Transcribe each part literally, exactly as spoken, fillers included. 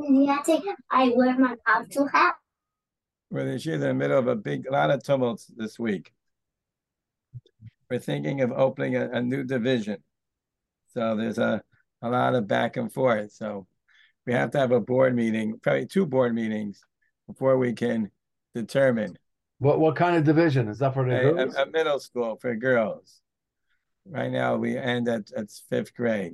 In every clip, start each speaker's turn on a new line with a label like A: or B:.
A: I wear my council hat.
B: We're she's in the middle of a big a lot of tumults this week. We're thinking of opening a, a new division. So there's a, a lot of back and forth. So we have to have a board meeting, probably two board meetings before we can determine
C: What what kind of division? Is that for the
B: a,
C: girls?
B: a, a middle school for girls. Right now we end at, at fifth grade.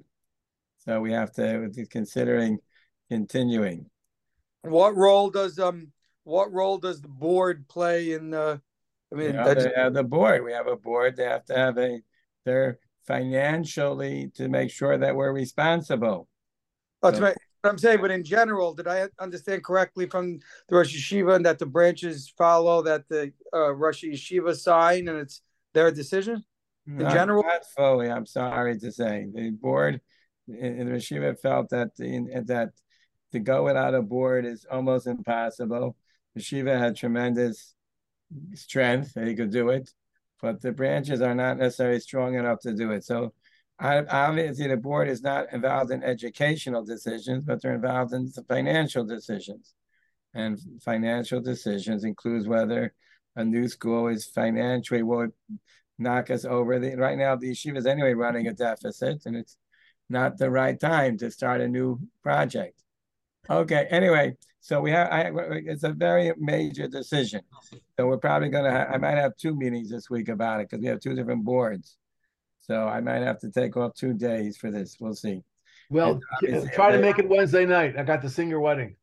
B: So we have to be considering continuing.
D: What role does um what role does the board play in uh I
B: You
D: mean
B: know,
D: that's
B: they have the board. We have a board. They have to have a, they're financially to make sure that we're responsible.
D: that's
B: So,
D: right. What I'm saying, but in general, did I understand correctly from the Rosh Yeshiva and that the branches follow that the uh, Rosh Yeshiva sign and it's their decision? In
B: not,
D: general,
B: not fully, I'm sorry to say. The board in, in the Yeshiva felt that in, that to go without a board is almost impossible. The Yeshiva had tremendous strength that he could do it, but the branches are not necessarily strong enough to do it. So I, obviously the board is not involved in educational decisions, but they're involved in financial decisions. And financial decisions includes whether a new school is financially would knock us over. The, right now, the yeshiva is anyway running a deficit, and it's not the right time to start a new project. Okay, anyway, so we have, I, it's a very major decision. So we're probably going to, I might have two meetings this week about it because we have two different boards. So I might have to take off two days for this. We'll see.
C: Well, try to make it Wednesday night. I got to sing your wedding.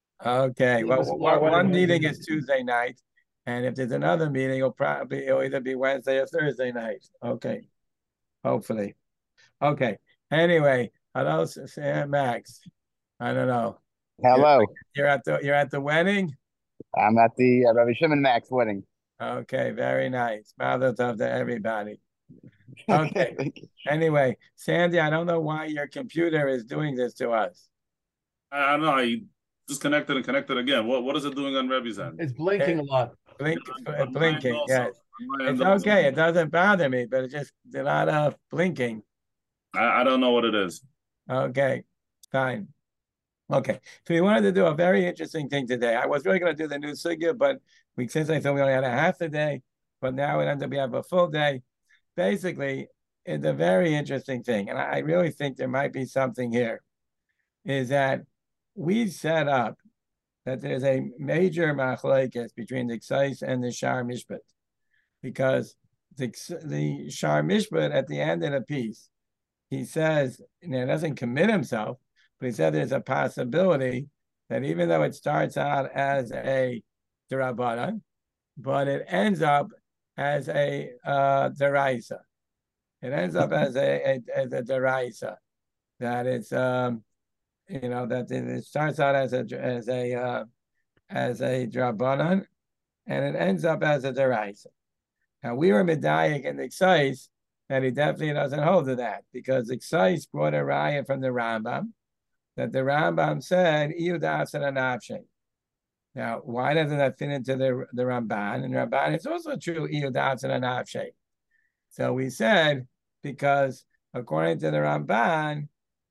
B: Okay. Well, one, one meeting is
C: Wednesday.
B: Tuesday night, and if there's another meeting, it'll probably it'll either be Wednesday or Thursday night. Okay. Hopefully. Okay. Anyway, hello, Sam Max. I don't know.
E: Hello.
B: You're, you're at the you're at the wedding.
E: I'm at the uh, Rabbi Shimon Max wedding.
B: Okay, very nice. Mazel tov to everybody. Okay. Anyway, Sandy, I don't know why your computer is doing this to us.
F: I don't know. I disconnected and connected again. What what is it doing on Rebbe's end?
C: It's blinking a lot.
B: Blink,
F: On
B: blinking,
F: also.
B: yes. It's
F: also.
B: okay. It doesn't bother me, but it's just a lot of blinking.
F: I, I don't know what it is.
B: Okay, fine. Okay, so we wanted to do a very interesting thing today. I was really going to do the new sugya, but we since I thought we only had a half a day, but now it ended up we have a full day. Basically, it's a very interesting thing, and I really think there might be something here. Is that we set up that there's a major machlokes between the Ksais and the Shar Mishpat, because the the Shar Mishpat at the end of the piece, he says, you know, he doesn't commit himself, but he said there's a possibility that even though it starts out as a Derabanan, but it ends up as a uh, Deraisa. It ends up as a, a as a Deraisa, that it's um, you know that it starts out as a as a uh, as a Drabanan, and it ends up as a Deraisa. Now we were Medayik in the Ksais that he definitely doesn't hold to that, because the Ksais brought a raya from the Rambam that the Rambam said Iyudas and Anavshe. Now, why doesn't that fit into the the Ramban? And Ramban, it's also true Iyudas and Anavshe. So we said because according to the Ramban,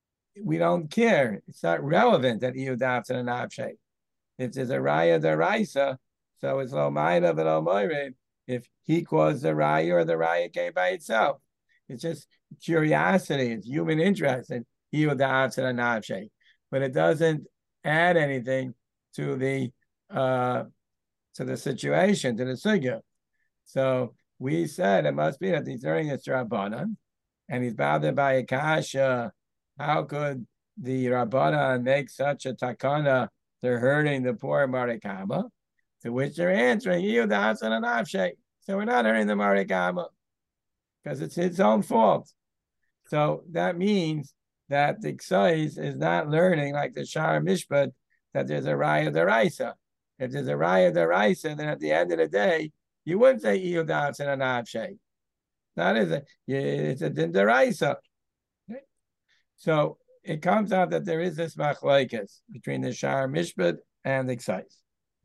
B: we don't care. It's not relevant that Iyudas and Anavshe. If there's a raya deraisa, so it's lo ma'ida v'lo moirid. If he caused the raya or the raya came by itself, it's just curiosity. It's human interest in Iyudas and Anavshe, but it doesn't add anything to the uh, to the situation, to the sugya. So we said it must be that he's learning this Rabbanan, and he's bothered by a kasha. How could the Rabbanan make such a takana? They're hurting the poor Marikama, to which they're answering, Iyudas and Anavshe. So we're not hurting the Marikama because it's his own fault. So that means that the Ksais is not learning like the Shar Mishpat that there's a Raya Deraisa. If there's a Raya Deraisa, then at the end of the day, you wouldn't say Iyudas and Anavshe. That is a, it's a Din Deraisa. Okay? So it comes out that there is this machlokes between the Shar Mishpat and the Ksais.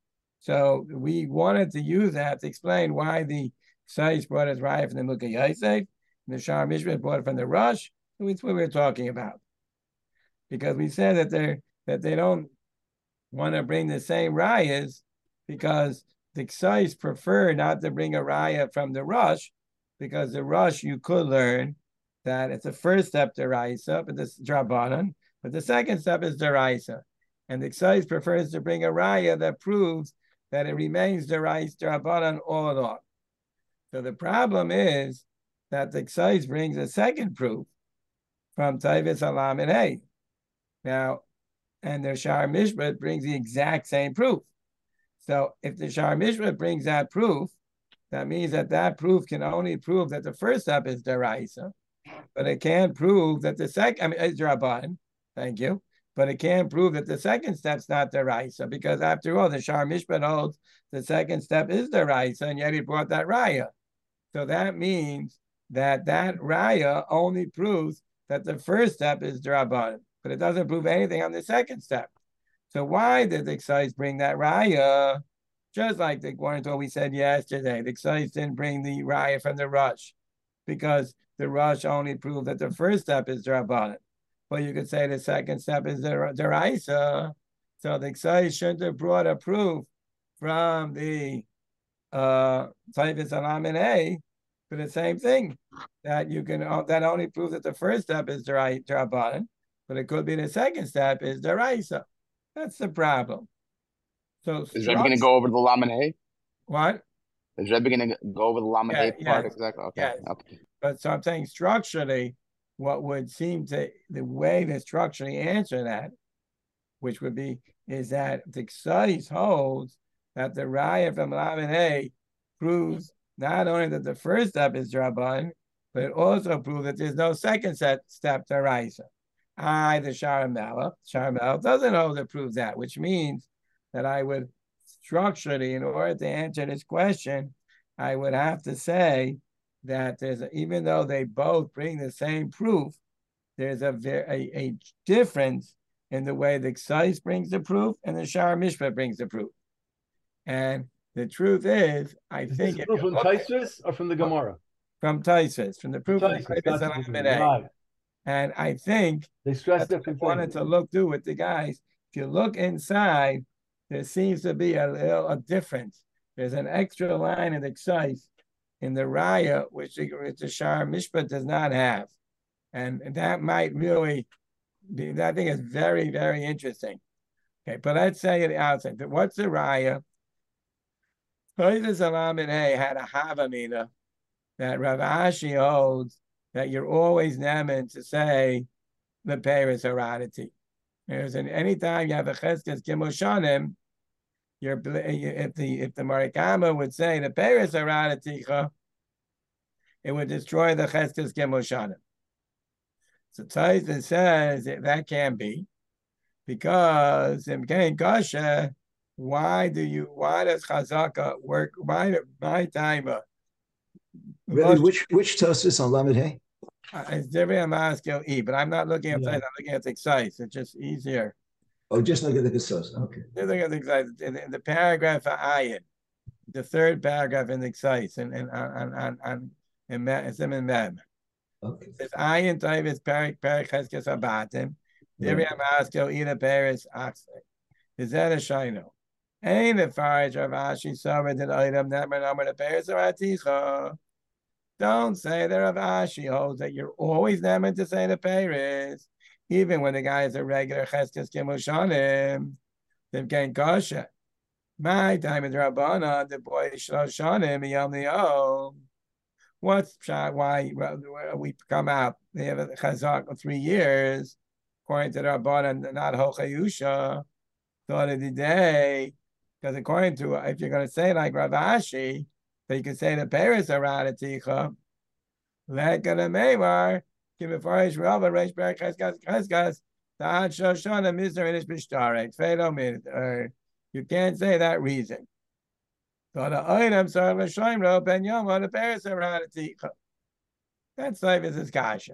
B: So we wanted to use that to explain why the Ksais brought his raya from the Mukha Yosef, and the Shar Mishpat brought it from the Rush. That's what we were talking about. Because we said that they that they don't want to bring the same rayas because the Ksais prefer not to bring a raya from the Rush, because the Rush you could learn that it's the first step deraisa, but this drabanan, but the second step is deraisa, and the Ksais prefers to bring a raya that proves that it remains deraisa drabanan all along. So the problem is that the Ksais brings a second proof from Taivis Alam and Hey. Now, and the Shar Mishpat brings the exact same proof. So if the Shar Mishpat brings that proof, that means that that proof can only prove that the first step is deraisa, but it can't prove that the second, I mean, it's Rabban, thank you, but it can't prove that the second step's not deraisa, because after all, the Shar Mishpat holds the second step is deraisa, and yet he brought that raya. So that means that that raya only proves that the first step is Rabban, but it doesn't prove anything on the second step. So why did the Ksais bring that raya? Just like the, according to what we said yesterday, the Ksais didn't bring the raya from the Rush, because the Rush only proved that the first step is Rabban. But you could say the second step is the Deraisa. So the Ksais shouldn't have brought a proof from the uh Taifis Alam and A for the same thing. That you can that only proves that the first step is Rabban, but it could be the second step is Deraisa. That's the problem. So
E: Is Rebbe going to go over the Lamanay?
B: What?
E: Is Rebbe going to go over the Lamanay
B: Yeah,
E: part
B: yes,
E: exactly? Okay.
B: yes.
E: Okay.
B: But so I'm saying structurally, what would seem to the way to structurally answer that, which would be, is that the Ksais holds that the Raya from Lamanay proves not only that the first step is Rabban, but it also proves that there's no second set step to Raisa. I, the Sharamela, Sharamela doesn't hold to prove that, which means that I would structurally, in order to answer this question, I would have to say that there's a, even though they both bring the same proof, there's a, a, a difference in the way the Ksais brings the proof and the Shar Mishpat brings the proof. And the truth is, I
C: Is
B: think
C: this proof from Taisvis or from the Gemara?
B: From Taisvis, from the proof
C: Taisvis,
B: of
C: that's
B: Taisvis
C: the right.
B: And I think
C: they stress
B: that's
C: different
B: what I wanted
C: things.
B: to look through with the guys. If you look inside, there seems to be a little a difference. There's an extra line in the Ksais in the Raya, which the, which the Shar Mishpat does not have. And that might really be, I think is very, very interesting. Okay, but let's say at the outset, what's the Raya? Toivis Alam and Hay had a Havamina that Rav Ashi holds that you're always nemen to say the Paris heredity. There's an anytime you have a Cheskes Kimoshanim, you're if the if the Marikama would say the Paris heredity, it would destroy the Cheskes Kimoshanim. So Taisa says that, that can't be, because in Kain Kasha, why do you why does Chazaka work? Why my time? Uh,
A: Really, which which Tosfos on Lamed Hey?
B: Uh, it's different. I'm asking E, but I'm not looking at
C: Yeah.
B: I'm looking at the Ksais. It's just easier.
A: Oh, just look at the Kesos. Okay.
B: Just look at the Ksais. In, in the paragraph of Ayin, the third paragraph in the Ksais, and and on on on in it's in Mem.
A: Okay.
B: It's Ayin Tavis Parak Parak Cheskes Abatim. Different. I'm asking E the Paris Oxley. Is that a Shino? Ain't it Faraj Rav Ashi Sovereign that item that my number the Paris Araticha? Don't say that Rav Ashi holds that you're always not meant to say the Paris, even when the guy is a regular Cheskes Kimoshanim. They've gained Kasha. My time is Rabbana, the boy Shoshanim, Yom Neo. What's why we come out? They have a Chazak of three years, according to the Rabbana, not Hochayusha, thought of the day, because according to, if you're going to say like Rav Ashi, that you can say the Paris Aradaticha, like a Meimar, Kimifarish Rava, Resh Berak Cheskas, Cheskas, Ta'ad Shoshana, Mister Inish Bishtarek, Fedo Min, or you can't say that reason. So the item, Sar Lashaimro, Ben Yoma, the Paris Aradaticha. That's like this is Kasha.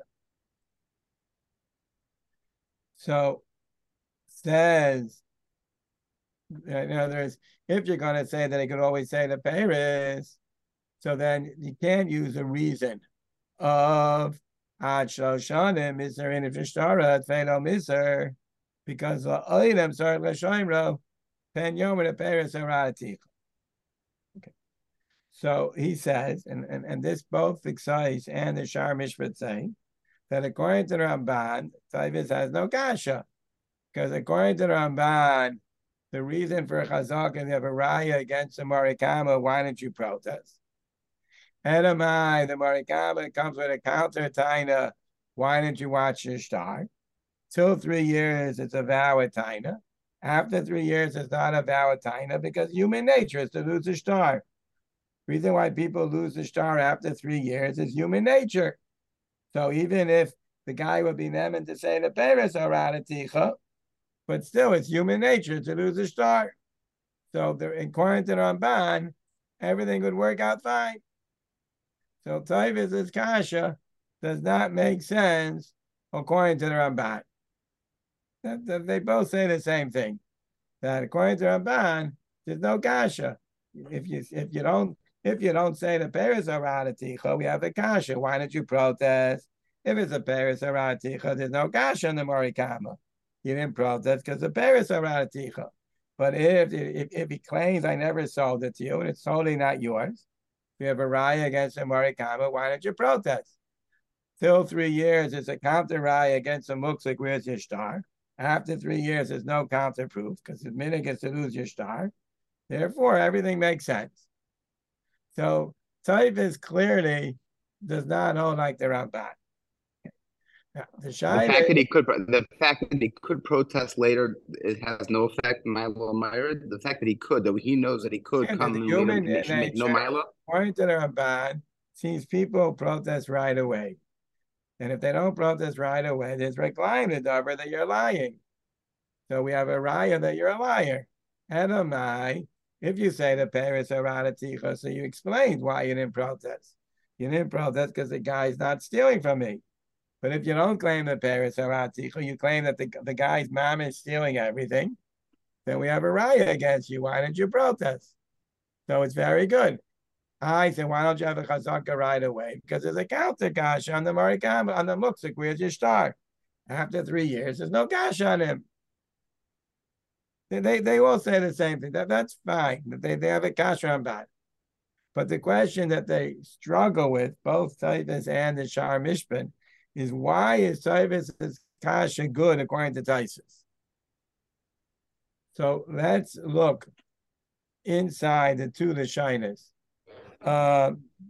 B: So, says, in other words, if you're going to say that it could always say the Paris, so then you can't use a reason of Ad Shoshanim, Mister Inifishtara, Felo Miser, because the items are Lashaimro, Pen Yom and Peres Araticha. Okay. So he says, and, and, and this both the Ksais and the Shar Mishpat say, that according to the Ramban, Taivas has no kasha. Because according to the Ramban, the reason for Chazak and you have a raya against the Marikama, why didn't you protest? Edamai, the Marikama comes with a counter taina, why didn't you watch your star? Till three years, it's a vow at taina. After three years, it's not a vow at taina because human nature is to lose a star. Reason why people lose the star after three years is human nature. So even if the guy would be nemen to say the Peres Araticha, but still it's human nature to lose a star. So the, according to the Ramban, everything would work out fine. So Taivas' kasha does not make sense according to the Ramban. That, that they both say the same thing. That according to the Ramban, there's no kasha. If you if you don't if you don't say the Peres Araticha, we have a kasha. Why don't you protest? If it's a Peres Araticha, there's no kasha in the Morikama. You didn't protest because the Peres Araticha. But if, if if he claims I never sold it to you and it's totally not yours, we have a raya against the Morikama, why don't you protest? Till three years, it's a counter raya against the Muksik, where's your star? After three years, there's no counter proof because the minute gets to lose your star. Therefore, everything makes sense. So Taivas clearly does not hold like the Ramban. Now, the,
E: The fact
B: Shaila,
E: that he could, the fact that he could protest later, it has no effect. Milo Meyer. The fact that he could, that he knows that he could
B: and
E: come
B: the
E: and
B: human
E: later make, make no
B: nature,
E: Milo.
B: according to the Ramban, sees people protest right away. And if they don't protest right away, there's reclaim the davar that you're lying. So we have a raya that you're a liar. Edamai, if you say the Peres Araticha, so you explained why you didn't protest. You didn't protest because the guy's not stealing from me. But if you don't claim the Peres Araticha, you claim that the, the guy's mom is stealing everything, then we have a raya against you. Why didn't you protest? So it's very good. I said, why don't you have a chazaka right away? Because there's a counter kasha on the Marikam, on the Muksik, where's your star? After three years, there's no kasha on him. They, they, they all say the same thing. That, that's fine. They, they have a kasha on that. But the question that they struggle with, both Taivas and the Shar Mishpat, is why is Taivas' kasha good according to Taisus? So let's look inside the two Lashinas. Uh,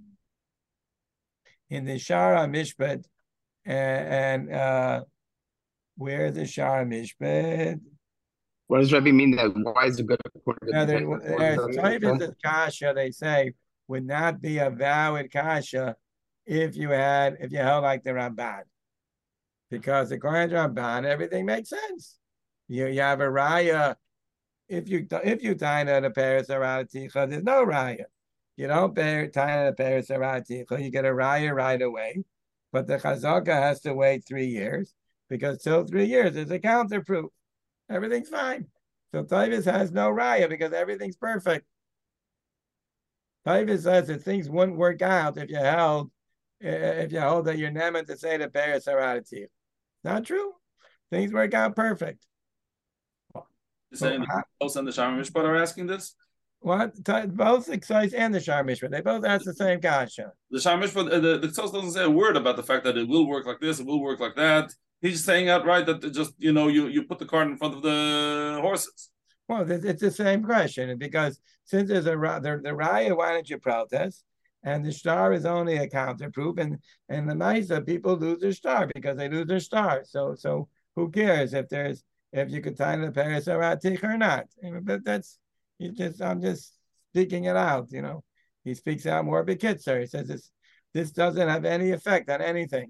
B: in the Shar Mishpat, and, and uh, where's the Shar Mishpat?
E: What does Rebbe mean that why is it good according to
B: Now, there,
E: the
B: there's
E: Taisus?
B: Taivas' kasha, they say, would not be a valid kasha if you had, if you held like the Ramban. Because according to Ramban, everything makes sense. You, you have a raya. If you if you tie to the Peres Araticha, there's no raya. You don't pay tie to the Peres Araticha, you get a raya right away. But the chazaka has to wait three years because till three years there's a counter proof. Everything's fine. So Taivas has no raya because everything's perfect. Taivas says that things wouldn't work out if you held if you hold that you're never to say the Peres Araticha. Not true. Things work out perfect.
F: You're saying
B: So,
F: the Tos and the Shar Mishpat are asking this?
B: What? Both the Ksais and the Shar Mishpat, they both ask the same kasha.
F: The Shar Mishpat, uh, the, the Tos doesn't say a word about the fact that it will work like this, it will work like that. He's just saying outright that it just, you know, you, you put the cart in front of the horses.
B: Well, it's the same question because since there's a the, the raya, why don't you protest? And the star is only a counter proof, and and the Maisa people lose their star because they lose their star. So so who cares if there's if you could tie the Peres Araticha or not? But that's you just I'm just speaking it out. You know, he speaks out more bekitzer. He says this this doesn't have any effect on anything.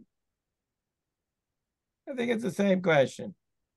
B: I think it's the same question.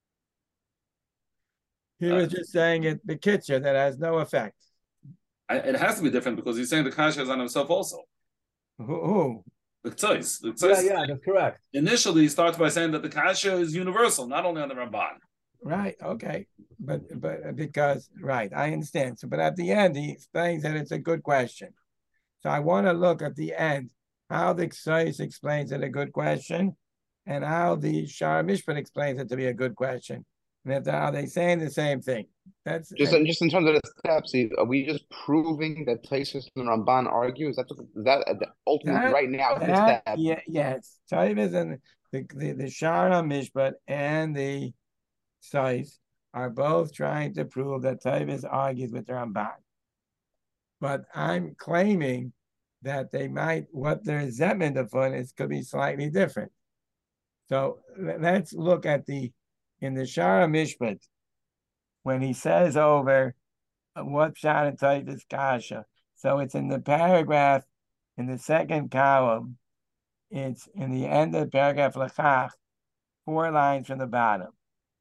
B: He was just saying it bekitzer that has no effect.
F: I, it has to be different because he's saying the kasha is on himself also.
B: Who? who?
F: The Ktsois. The
C: Yeah,
F: Ktsois.
C: yeah, that's correct.
F: Initially, he starts by saying that the kasha is universal, not only on the Ramban.
B: Right. Okay. But but because right, I understand. So, but at the end, he explains that it's a good question. So I want to look at the end how the Ksais explains it a good question, and how the Shar Mishpat explains it to be a good question, and if they, are they saying the same thing? That's
E: Just,
B: and,
E: just in terms of the steps, are we just proving that Taisus and Ramban argue? Is that, is that ultimately
B: that,
E: right now the
B: that
E: step?
B: yeah, yes. Taivas and the the, the Shara Mishpat and the Sais are both trying to prove that Taivas argues with the Ramban. But I'm claiming that they might, what their Zetman defun is could be slightly different. So let's look at the, in the Shara Mishpat, when he says over what Pshat and Taivas Kasha. So it's in the paragraph, in the second column, it's in the end of the paragraph Lachach, four lines from the bottom.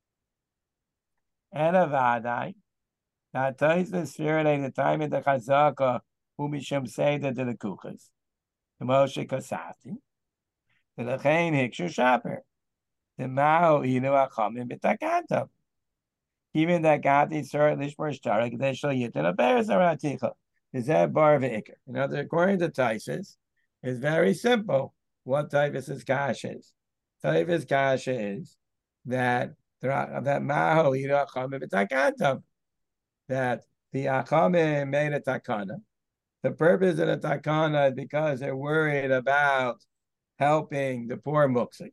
B: And Avadai, that Taivas Firade, the time of the Chazaka, who Mishum Seder to the Kuchas, the Moshe Kosati, the Lechain Hikshu Shaper, the Mao Inu Achamim B'Takantam. Even that Gati Sir Lishmor Shtarak, they shall yit in a bear Zaraticha. Is that bar v'ikr? In other, according to Taisus, it's very simple what Taivas' Kash is. Taivas' Kash is that that Maho Inu Achamim B'Takantam, that the Achamim made a takana. The purpose of the takana is because they're worried about helping the poor muksik.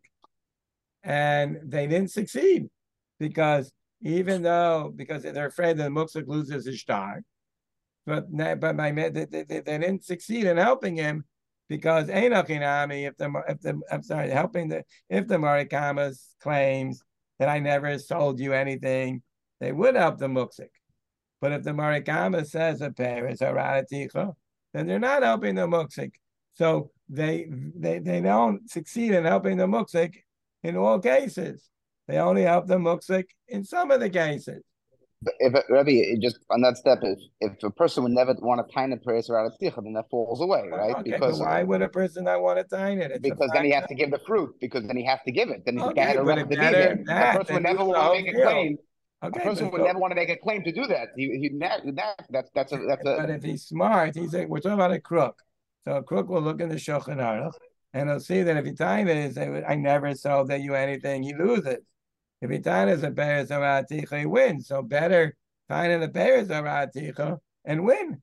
B: And they didn't succeed because even though, because they're afraid that the muksik loses his star, but, but my, they, they, they didn't succeed in helping him because Einachinami, if the, if the, I'm sorry, helping the, if the Marikamas claims that I never sold you anything, they would help the muksik. But if the Marikama says a pair is a radaticha, then they're not helping the muksik. So they, they they don't succeed in helping the muksik in all cases. They only help the muksik in some of the cases.
E: If Rabbi, just on that step, if if a person would never want to tie a prayer radaticha, then that falls away, right?
B: Okay,
E: because
B: but why would a person not want to tie it? It's
E: because then he has to give the fruit. Because then he has to give it. Then he
B: okay,
E: had a
B: but
E: right
B: if
E: to be
B: better
E: there.
B: that,
E: The person would never want to make a claim.
B: Okay,
E: a person would
B: so,
E: never want to make a claim to do that. He, he that, that's that's a that's a.
B: But if he's smart, he's like, we're talking about a crook. So a crook will look in the Shulchan Aruch and he'll see that if he tied it, say, I never sold you anything, he loses. If he tied it as a Beres Araticha, he wins. So better tie it a Beres Araticha and win.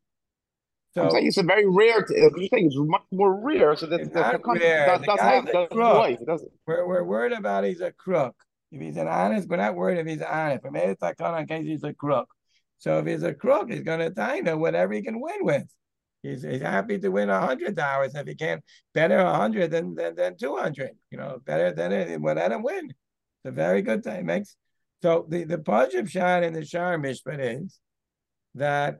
B: So
E: I'm saying it's a very rare. You're saying it's much more rare. So that's
B: it's not rare.
E: does,
B: The
E: doesn't
B: guy's
E: have
B: a
E: doesn't
B: crook.
E: It doesn't.
B: We're we're worried about he's a crook. If he's an honest, we're not worried if he's honest. We made a takana in case he's a crook. So if he's a crook, he's going to dine whatever he can win with. He's, he's happy to win a hundred dollars if he can. Better a hundred than than than two hundred. You know, better than it. Well, let him win. It's a very good thing. Makes so the the Pajib shot in the Shar Mishpat is that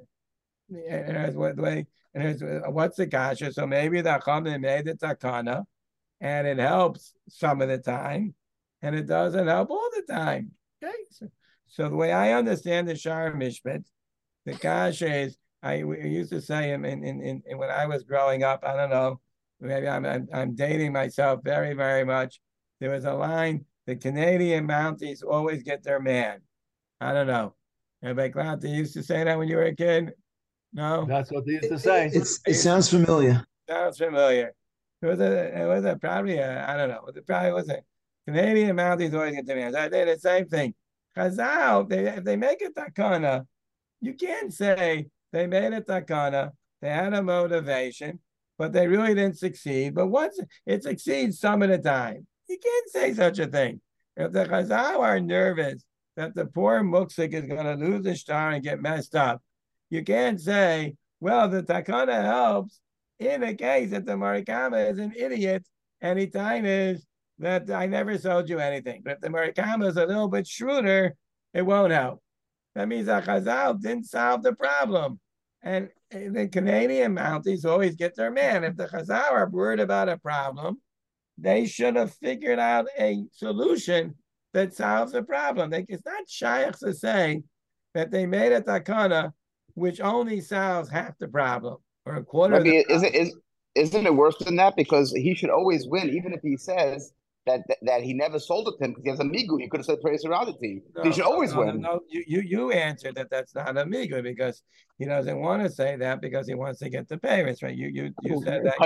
B: and as what the way and here's what's the kasha. So maybe the Achamim made the takana, and it helps some of the time, and it doesn't help all the time. Okay, so, so the way I understand the Shar Mishpat, the kasha is I we used to say in, in in in when I was growing up. I don't know, maybe I'm I'm, I'm dating myself very very much. There was a line: the Canadian Mounties always get their man. I don't know. Everybody glad they used to say that when you were a kid. No,
C: That's what they used to say.
A: It, it's, it sounds familiar.
B: Sounds familiar. It was a, it was a probably a, I don't know. It probably wasn't. Canadian Mounties always get their man. I did the same thing. Chazal, they if they make a takana, you can't say they made a takana, they had a motivation, but they really didn't succeed. But once it succeeds some of the time, you can't say such a thing. If the Chazal are nervous that the poor muksik is going to lose the star and get messed up, you can't say, well, the takana helps in a case that the Marikama is an idiot and he is that I never sold you anything. But if the Marikama is a little bit shrewder, it won't help. That means that Chazal didn't solve the problem. And the Canadian Mounties always get their man. If the Chazal are worried about a problem, they should have figured out a solution that solves the problem. They, it's not shaykh to say that they made a takana which only solves half the problem or a quarter
E: Maybe
B: of the
E: is it is isn't it worse than that? Because he should always win, even if he says that that, that he never sold it to him because he has a migu. He could have said praise morality.
B: No,
E: he should
B: no,
E: always
B: no,
E: win.
B: No, no, you, you you answered that that's not amigo because he doesn't want to say that because he wants to get the payments, right? You you you said that.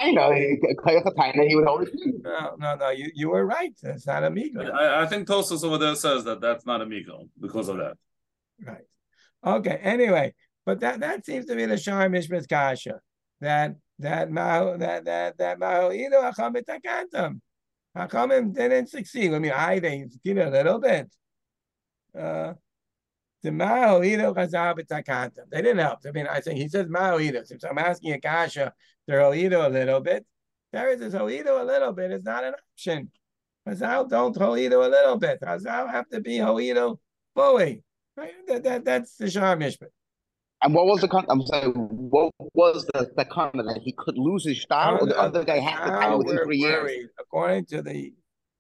E: He would always win.
B: No, no, no. You you were right. That's not amigo.
F: I, I think Tosus over there says that that's not amigo because of that.
B: Right. Okay, anyway, but that, that seems to be the Shar Mishpat Kasha. That that Maho that that that Mahoido Hacham B'Takantam. Hachamim didn't succeed. I mean, I they did a little bit. Uh the Mahoido Chazal B'Takantam. They didn't help. I mean, I think he says Mahoido. So I'm asking a Kasha, they're Hoido a little bit. There is this Hoido a little bit. It's not an option. Chazal don't Hoido a little bit. Chazal have to be Hoido fully. Right? That, that, that's the Shar Mishpat.
E: And what was the con? I'm sorry. What was the the comment that he could lose his star, or the other guy had to tie within three years?
B: According to the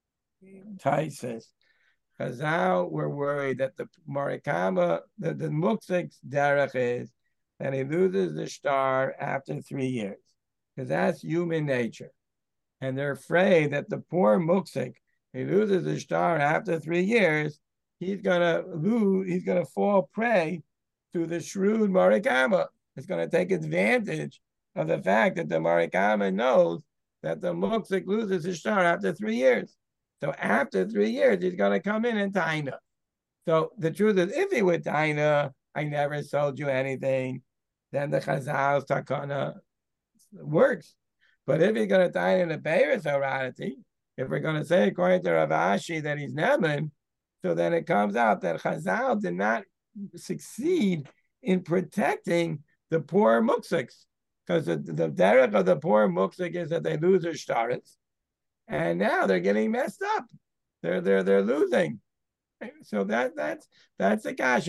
B: Taisus, Chazal were worried that the Marikama, the the Muksik's derech is that he loses the star after three years, because that's human nature, and they're afraid that the poor Muksik, he loses the star after three years, he's gonna lose, he's gonna fall prey to the shrewd Marikama. It's going to take advantage of the fact that the Marikama knows that the Muksik loses his star after three years. So after three years, he's going to come in and taina. So the truth is, if he would taina, I never sold you anything, then the Chazal's takana works. But if he's going to taina in the Beis Harati, if we're going to say according to Rav Ashi that he's Neman, so then it comes out that Chazal did not succeed in protecting the poor muksiks, because the, the derech of the poor muksik is that they lose their shtaris, and now they're getting messed up. They're they're they're losing. So that that's that's the kasha.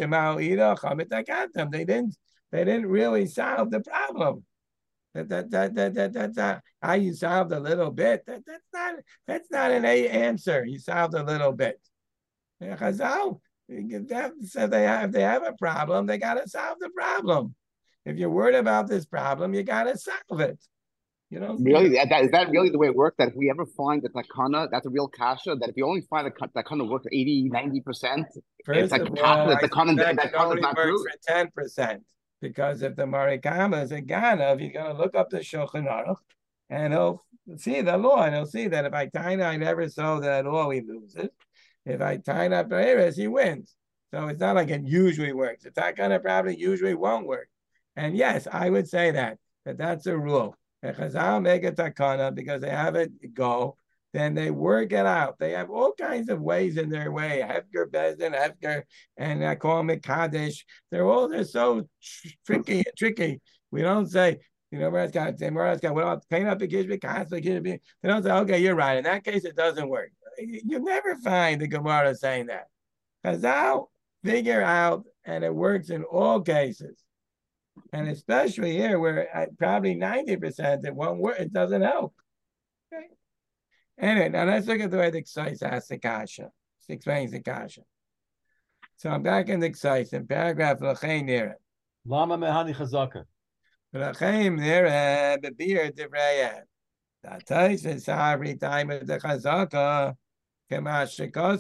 B: They didn't they didn't really solve the problem. That that that that that that's not how you solved a little bit. That that's not that's not an a answer. You solved a little bit. Chazal. So they have, if they have a problem, they got to solve the problem. If you're worried about this problem, you got to solve it. You know,
E: really, that, is that really the way it works? That if we ever find the takana, that's a real kasha. That if you only find a takana works eighty, ninety percent, it's like half the takana that takana is not true.
B: For ten percent, because if the marikama is a ganav, you're going to look up the Shulchan Aruch, and he'll see the law, and he'll see that if I taina, I never saw that law, he loses. If I tie up Beres, he wins. So it's not like it usually works. If that kind of problem usually won't work. And yes, I would say that, that that's a rule. If Chazal make a takana because they have it go, then they work it out. They have all kinds of ways in their way. Hefker, Bezdin, Hefker, and I call them it Kaddish. They're all, they're so tr- tricky, tricky. We don't say, you know, whereas God, whereas God, well, clean up the Gishbi, constantly Gishbi. They don't say, okay, you're right. In that case, it doesn't work. You never find the Gemara saying that. Chazal figure out, and it works in all cases. And especially here, where at probably ninety percent it won't work, it doesn't help. Okay. Anyway, now let's look at the way the Ksais asks the Kasha. It explains the Kasha. So I'm back in the Ksais, in paragraph L'chein Nira.
C: Lama mehani chazaka.
B: L'chein Nira, bebir divrei. That tais is every time of the Chazaka. We're worried about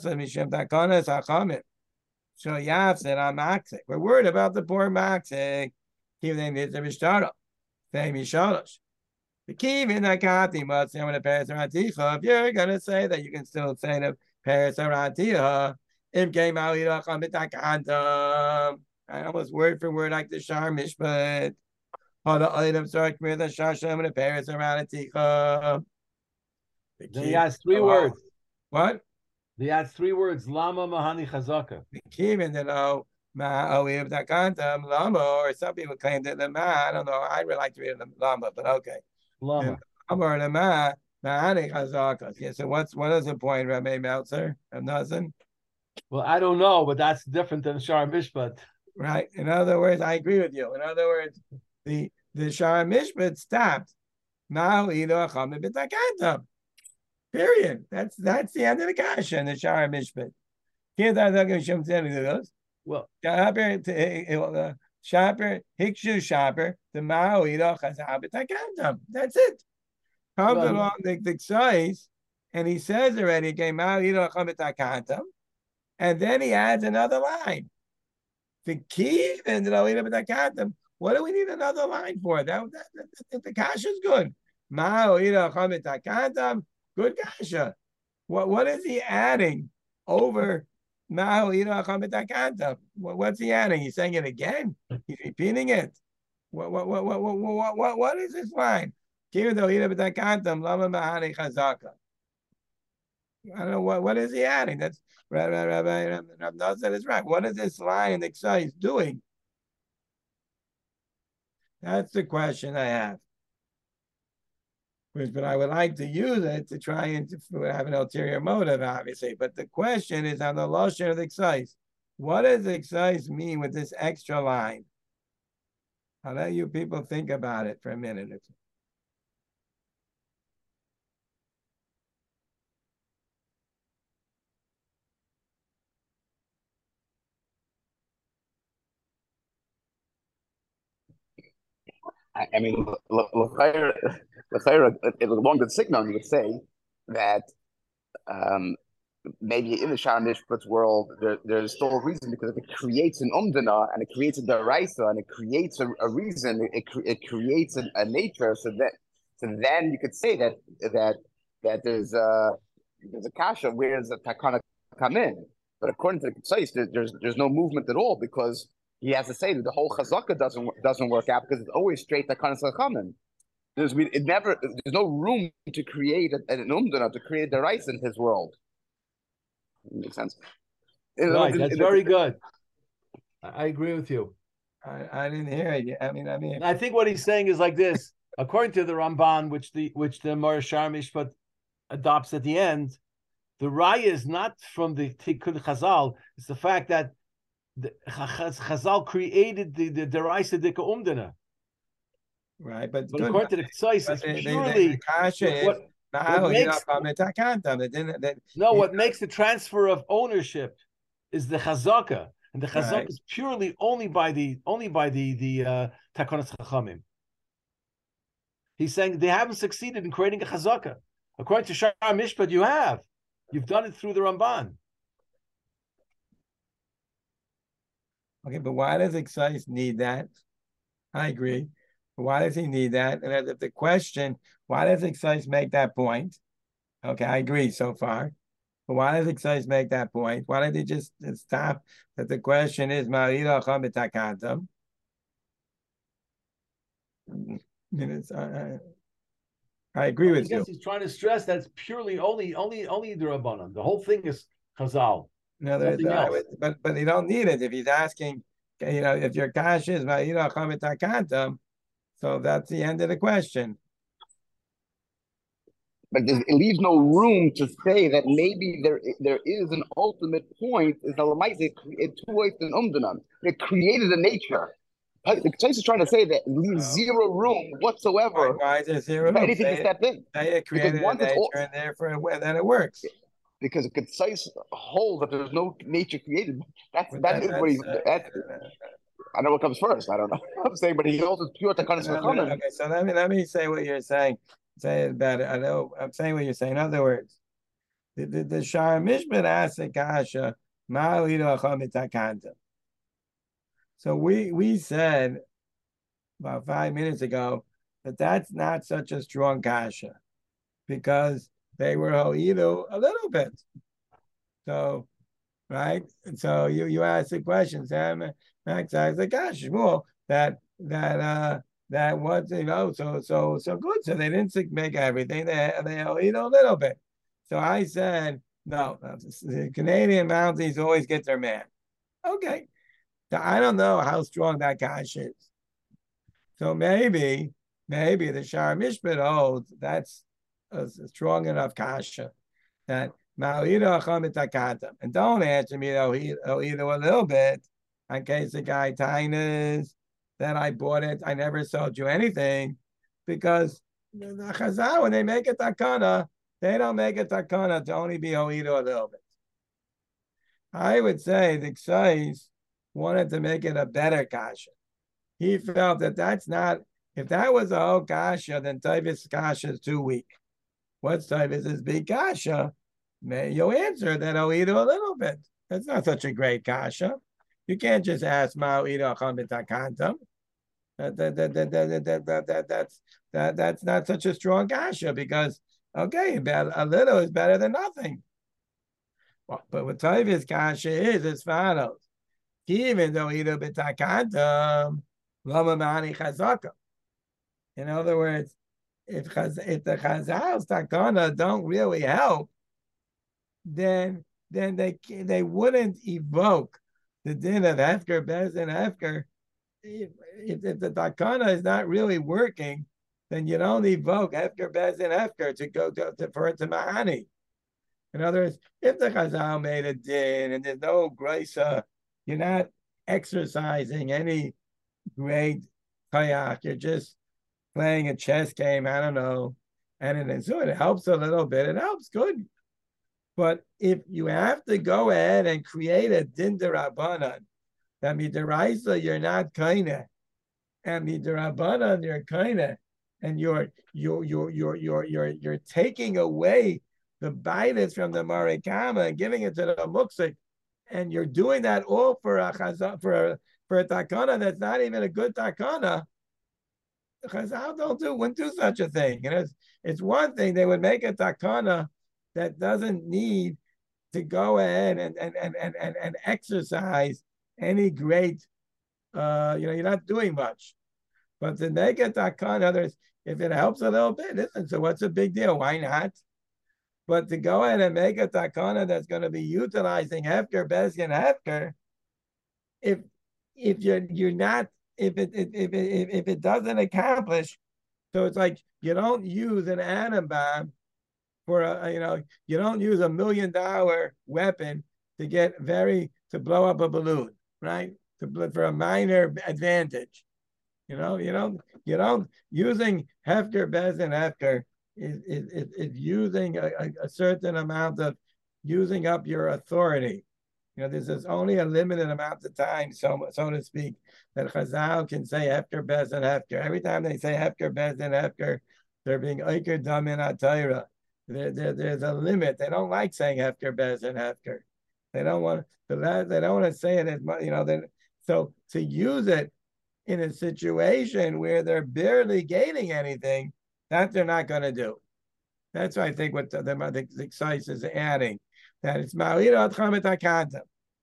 B: the poor Maksik. Even if there's a Mishtara. Same Mishalosh. The key in the Kati must say when the Paris Araticha, if you're gonna say that you can still say the Paris Araticha, if came out I almost word for word like the Shar Mishpat. All the items start with the Shasham and the Paris Araticha.
C: Then he has three words.
B: What?
C: He adds three words. Lama mahani chazaka.
B: Even to know ma'oiv takantam lama, or some people claim that the ma. I don't know. I really like to read the lama, but okay.
C: Lama.
B: Lama or the ma mahani chazaka. Yeah. So what's what is the point, Rabbi Meltzer of nothing?
C: Well, I don't know, but that's different than Shar Mishpat.
B: Right. In other words, I agree with you. In other words, the the Shar Mishpat stopped. Ma'oiv achamim b'takantam. Period. That's that's the end of the kasha in the Shar Mishpat. Well, shopper, hikshu shopper, the ma'oido chazal b'takantam. That's it. Comes well, along the the size, and he says already, okay, ma'oido chazal b'takantam, and then he adds another line. The key in the ma'oido b'takantam. What do we need another line for? That, that, that, that the kasha is good. Ma'oido chazal b'takantam. Good kasha. What what is he adding over What's he adding? He's saying it again. He's repeating it. What what what what what what what, what is this line? I don't know what what is he adding. That's Rabbi Rabbi Rabbi Nosson is right. What is this line the Ksais doing? That's the question I have. But I would like to use it to try and to have an ulterior motive, obviously. But the question is on the lashon of the Ksais. What does the Ksais mean with this extra line? I'll let you people think about it for a minute or two.
E: I mean, along the signal, you would say that um, maybe in the Sha'ar Mishpat's world, there, there's still a reason because it creates an umdana and it creates a deraisa and it creates a, a reason, it, it creates a, a nature. So that so then you could say that that that there's a there's a kasha where does the takana come in? But according to the Ksais, there, there's there's no movement at all because he has to say that the whole chazaka doesn't doesn't work out because it's always straight takana sachamim. There's it never there's no room to create an umdana to create the rice in his world. Makes sense.
C: Right, that's very good. I agree with you.
B: I, I didn't hear it. I mean, I mean,
C: I think what he's saying is like this. According to the Ramban, which the which the Mar Sha'ar Mishpat adopts at the end, the raya is not from the Tikkun Chazal. It's the fact that the Chazal created the the deraisa dika umdana.
B: Right, but,
C: but according to the Ksais, it's
B: they,
C: purely
B: they, they, the what,
C: what makes, no, what makes the transfer of ownership is the chazaka, and the chazaka right. is purely only by the only by the the uh, Takanas Chachamim. He's saying they haven't succeeded in creating a chazaka. According to Sha'ar Mishpat, you have. You've done it through the Ramban.
B: Okay, but why does Ksais need that? I agree. Why does he need that? And if the question, why does Ksais make that point? Okay, I agree so far. But why does Ksais make that point? Why don't they just stop that the question is Ma'iracham b'takantam? I, I agree
C: well,
B: with
C: I
B: you.
C: He's trying to stress that it's purely only only only the Rabbanan. The whole thing is Chazal.
B: No, would, but but you don't need it if he's asking. You know, if your kash is Ma'iracham b'takantam. So that's the end of the question.
E: But it leaves no room to say that maybe there there is an ultimate point. Is the it It created a nature. The case is trying to say that it leaves oh. zero room whatsoever.
B: Why, why is there zero
E: for anything to step in?
B: They created a nature all, and therefore then it works.
E: Because a concise holds that there's no nature created. That's that, that is
B: that's,
E: what he.
B: Uh,
E: that's, I don't know what comes first. I don't know. I'm saying, but he holds it's pure Takanas Chachamim.
B: Okay, so let me let me say what you're saying. Say it better. I know I'm saying what you're saying. In other words, the the, the Sha'ar Mishpat asks the kasha ma'alidu acham b'takanta. So we we said about five minutes ago that that's not such a strong kasha because they were ho'idu a little bit. So. Right, and so you you ask the question, Sam. Max asks the gosh, well, that that uh that was you know so so so good. So they didn't make everything. They they you know a little bit. So I said no. The Canadian Mounties always get their man. Okay, so I don't know how strong that gosh is. So maybe maybe the Sha'ar Mishpat holds that's a strong enough kasha that. And don't answer me though either a little bit in case the guy tainas that I bought it. I never sold you anything because the Chazal, when they make a takana, they don't make a takana to only be ho'idu a little bit. I would say the Ksais wanted to make it a better kasha. He felt that that's not, if that was a whole kasha, then Tavis kasha is too weak. What's Tavis is big kasha? May you answer that ho'idu a little bit. That's not such a great kasha. You can't just ask ma'o'idu acham b'takantam. That, that, that, that, that, that, that, that, that's, that, that's not such a strong kasha because, okay, a little is better than nothing. Well, but what Tavis kasha is as follows. Even though Ido b'takantam, lama mani chazaka. In other words, if chaz, if the chazal's takana don't really help, then then they they wouldn't evoke the din of hefker, bez and hefker. If, if, if the takana is not really working, then you don't evoke hefker, bez and hefker to go to, to for it to ma'ani. In other words, if the chazal made a din and there's no grace, uh, you're not exercising any great kayak, you're just playing a chess game, I don't know, and it, so it helps a little bit, it helps good. But if you have to go ahead and create a din derabanan, that midiraisa you're not kaina, and midirabanan you're kaina, and you're you're you're you're you're you're you're taking away the baitis from the marikama and giving it to the muksik, and you're doing that all for a chazal, for a for a takana that's not even a good takana. Chazal don't do wouldn't do such a thing. You know, it's, it's one thing they would make a takana that doesn't need to go ahead and and and and and, and exercise any great, uh, you know, you're not doing much. But to make a takana, others, if it helps a little bit, listen, so what's the big deal? Why not? But to go ahead and make a takana that's going to be utilizing hefker, bezgan, hefker, if if you're you're not if it if if if, if it doesn't accomplish, so it's like you don't use an atom bomb for a you know you don't use a million dollar weapon to get very to blow up a balloon, right? To for a minor advantage, you know you don't you don't using hefker, bezgan, hefker. Is, is, is using a, a certain amount of using up your authority. You know, there's, there's only a limited amount of time, so so to speak, that Chazal can say hefker, bez, and hefker. Every time they say hefker, bez, and hefker, they're being oiker dam in atayra. There, there, there's a limit. They don't like saying hefker, bez, and hefker. They don't want to. They don't want to say it as much. You know, then so to use it in a situation where they're barely gaining anything, that they're not going to do. That's why I think what the, the, the Ksais is adding, that it's Ma'ira Atchamet HaKantam.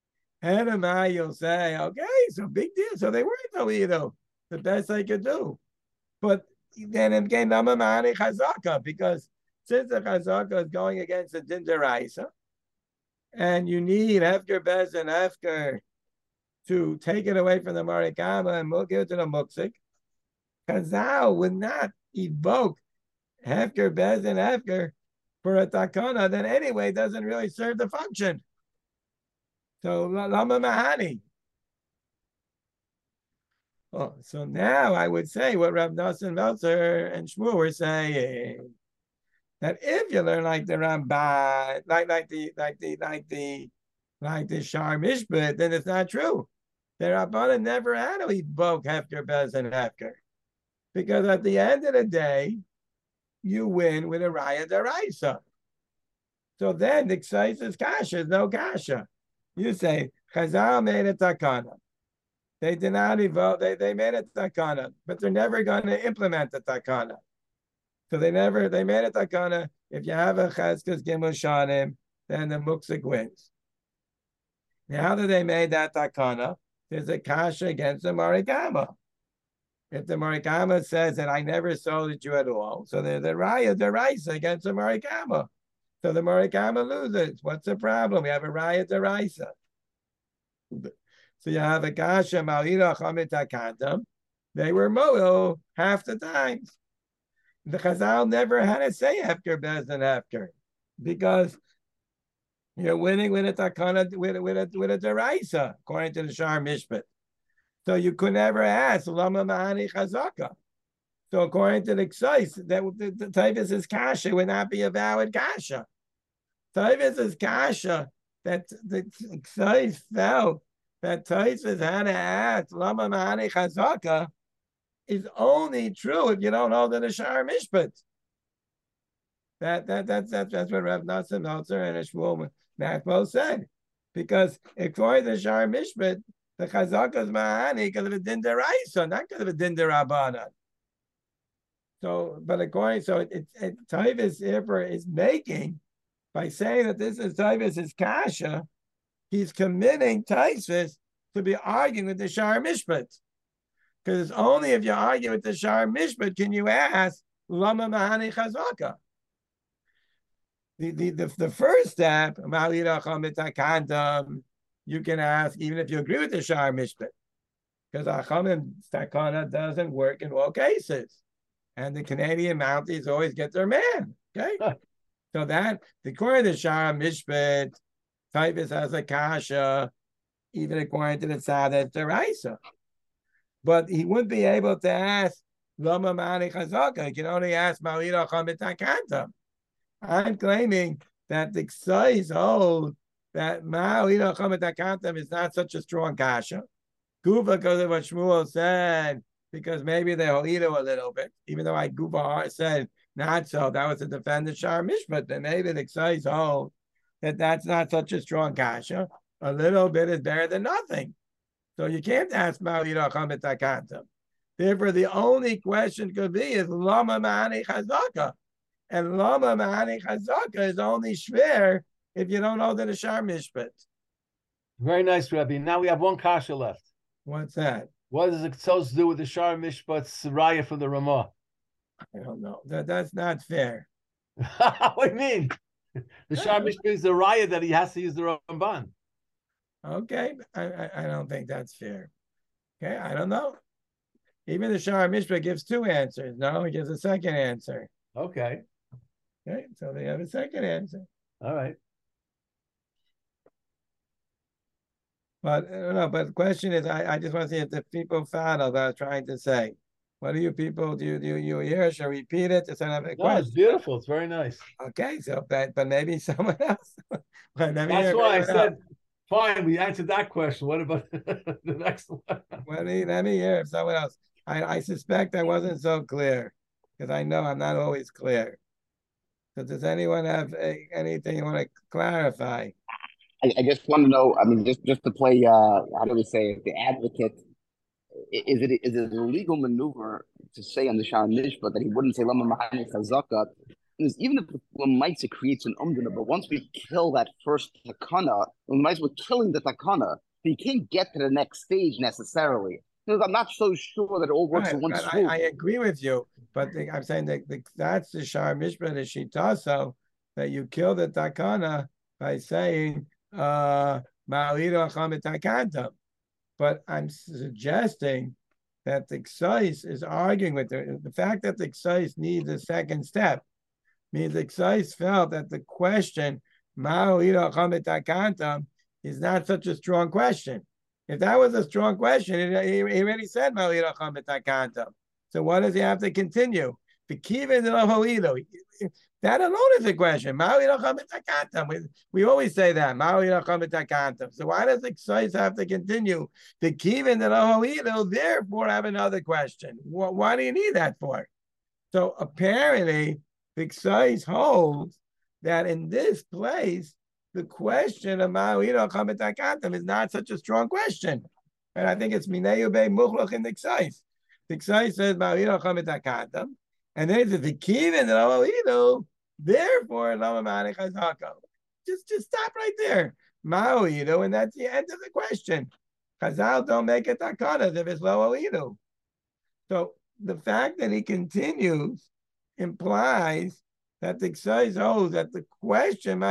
B: And you'll say, okay, so big deal. So they were Ma'ira, the best they could do. But then again, Namamani Chazaka, because since the Chazaka is going against the Din Deraisa, and you need Hefker, Bez, and Hefker to take it away from the Marikama and give it to the Muksik, Chazal would not evoke hefker, bez, and hefker for a takana that anyway doesn't really serve the function. So lama mahani. Oh, so now I would say what Rav Nosson Meltzer and Shmuel were saying, that if you learn like the Ramban, like like the like the like the like the Shar Mishpat, then it's not true. The Rabbanan never had to evoke hefker, bez, and hefker. Because at the end of the day, you win with a raya deraisa. So then the Ksais is kasha, no kasha. You say, Chazal made a takana. They did not evoke, they, they made a takana, but they're never going to implement the takana. So they never, they made a takana. If you have a Chazkas Gimel Shanim, then the Muksik wins. Now, how did they make that takana? There's a kasha against the Marikama. If the Marikama says that I never sold it to you at all, so there's a raya deraisa against the Marikama. So the Marikama loses. What's the problem? We have a raya deraisa. So you have a kasha ma'ira chamit hakantam. They were mo'il half the times. The Chazal never had to say hefker, bez, and hefker, because you're winning with a takana with with a with a deraisa according to the Shar Mishpat. So you could never ask lama ma'ani chazaka. So according to the Ksais, that the, the Tavis is kasha would not be a valid kasha. Tavis is kasha that the Ksais felt that Tavis had to ask lama ma'ani chazaka is only true if you don't hold the Shar Mishpat. That that that's that's that's what Rav Nosson Meltzer and Shmuel Machmo said, because according to the Shar Mishpat, the chazaka is ma'ani because of a din deraisa, not because of a din derabanan. So, but according, so it, it, it Tavis therefore is making by saying that this is Taivas is kasha, he's committing Taisvis to be arguing with the Shar Mishpat. Because it's only if you argue with the Shar Mishpat can you ask, Lama Mahani Chazaka. The, the, the, the first step, you can ask, even if you agree with the Shar Mishpat. Because Achamim Takana doesn't work in all cases. And the Canadian Mounties always get their man. Okay? Huh. So that, according to the Shar Mishpat, Taivas has a kasha, even according to the Tzadet Deraisa. But he wouldn't be able to ask Lama Mani Chazaka. He can only ask Ma'ira Chamitakanta. I'm claiming that the Ksais hold that Ma'ira Chamitakanta is not such a strong kasha. Gufa, because of what Shmuel said, because maybe they hold a little bit, even though I Gufa said not so. That was to defend the Shar Mishpat. Then maybe the Ksais hold that that's not such a strong kasha. A little bit is better than nothing. So you can't ask Ma'ira Chamitakanta. Therefore, the only question could be is Lama Ma'ani Chazaka. And Lama Ma'ani Chazaka is only shver if you don't know that a Shar Mishpat.
C: Very nice, Rabbi. Now we have one kasha left.
B: What's that?
C: What does it supposed to do with the Shar Mishpat's raya from the Ramah?
B: I don't know. That, that's not fair.
C: What do you mean? The Shar Mishpat is the raya that he has to use the Ramban.
B: Okay, I, I, I don't think that's fair. Okay, I don't know. Even the Shar Mishpat gives two answers. No, he gives a second answer.
C: Okay.
B: Okay, so they have a second answer.
C: All right.
B: But I don't know. But the question is, I, I just want to see if the people follow what I was trying to say. What do you people do? You do you hear? Shall I repeat it? It's another
C: no, it's beautiful. It's very nice.
B: Okay, so but but maybe someone else. But
C: that's why I said, fine. We answered that question. What about the next one?
B: Let me let me hear if someone else. I I suspect I wasn't so clear because I know I'm not always clear. So does anyone have a, anything you want to clarify?
E: I, I just want to know. I mean, just just to play. Uh, how do we say it? The advocate. Is it is it a legal maneuver to say on the Shar Mishpat that he wouldn't say Lama Mahani Chazaka? Even if one might say creates an umdana, but once we kill that first takana, we might as well killing the takana. So you can't get to the next stage necessarily. Because I'm not so sure that it all works
B: right,
E: in one
B: I,
E: swoop.
B: I agree with you, but the, I'm saying that the, that's the Shar Mishpat is shitaso that you kill the takana by saying uh Ma'alido Chamitakanta. But I'm suggesting that the Ksais is arguing with the, the fact that the Ksais needs a second step means the Ksais felt that the question Ma'alido Chamitakanta is not such a strong question. If that was a strong question, he, he already said Ma'alido Chamitakanta. So what does he have to continue? The Kivin that alone is a question. We, we always say that. So why does the Ksais have to continue? The Kivin therefore have another question. Why do you need that for? So apparently the Ksais holds that in this place, the question of Ma'alino Chamitakanta is not such a strong question. And I think it's Mineu Be Muchlach in the Ksais. The Ksais says Ma'alino Chamitakanta. And then it says the Kivin that Ma'alino, therefore Lama Mani Chazaka. Just, just stop right there. Ma'alino, and that's the end of the question. Chazal don't make it takanas if it's Lo'alino. So the fact that he continues implies that the Ksais holds that the question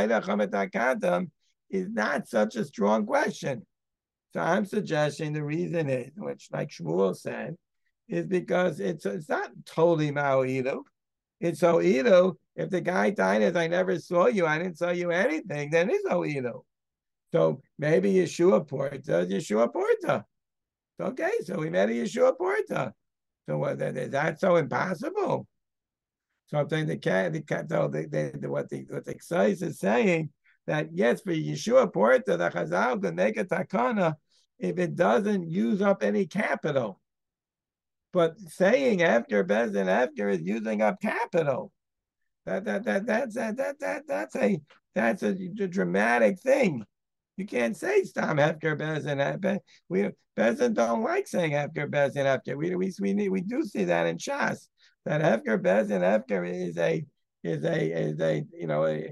B: is not such a strong question. So I'm suggesting the reason is, which like Shmuel said, is because it's it's not totally Ma'o'ilu. It's O'ilu. If the guy died as I never saw you, I didn't saw you anything, then it's O'ilu. So maybe Yeshua Porta, Yeshua Porta. Okay, so we met a Yeshua Porta. So what, is that so impossible? So I'm saying the cat, the cat, no, the, the, the, what the what the Ksais is saying that yes, for Yeshua Porta, the Chazal can make a takana if it doesn't use up any capital. But saying after Bezin after is using up capital. That that that that's that that that that's a that's a, a dramatic thing. You can't say Stam Hefker Bezin. We Bezin don't like saying Hefker Bezin Hefker. We we we need we do see that in Shas. That Hefker Bezin Hefker is a is a is a you know a,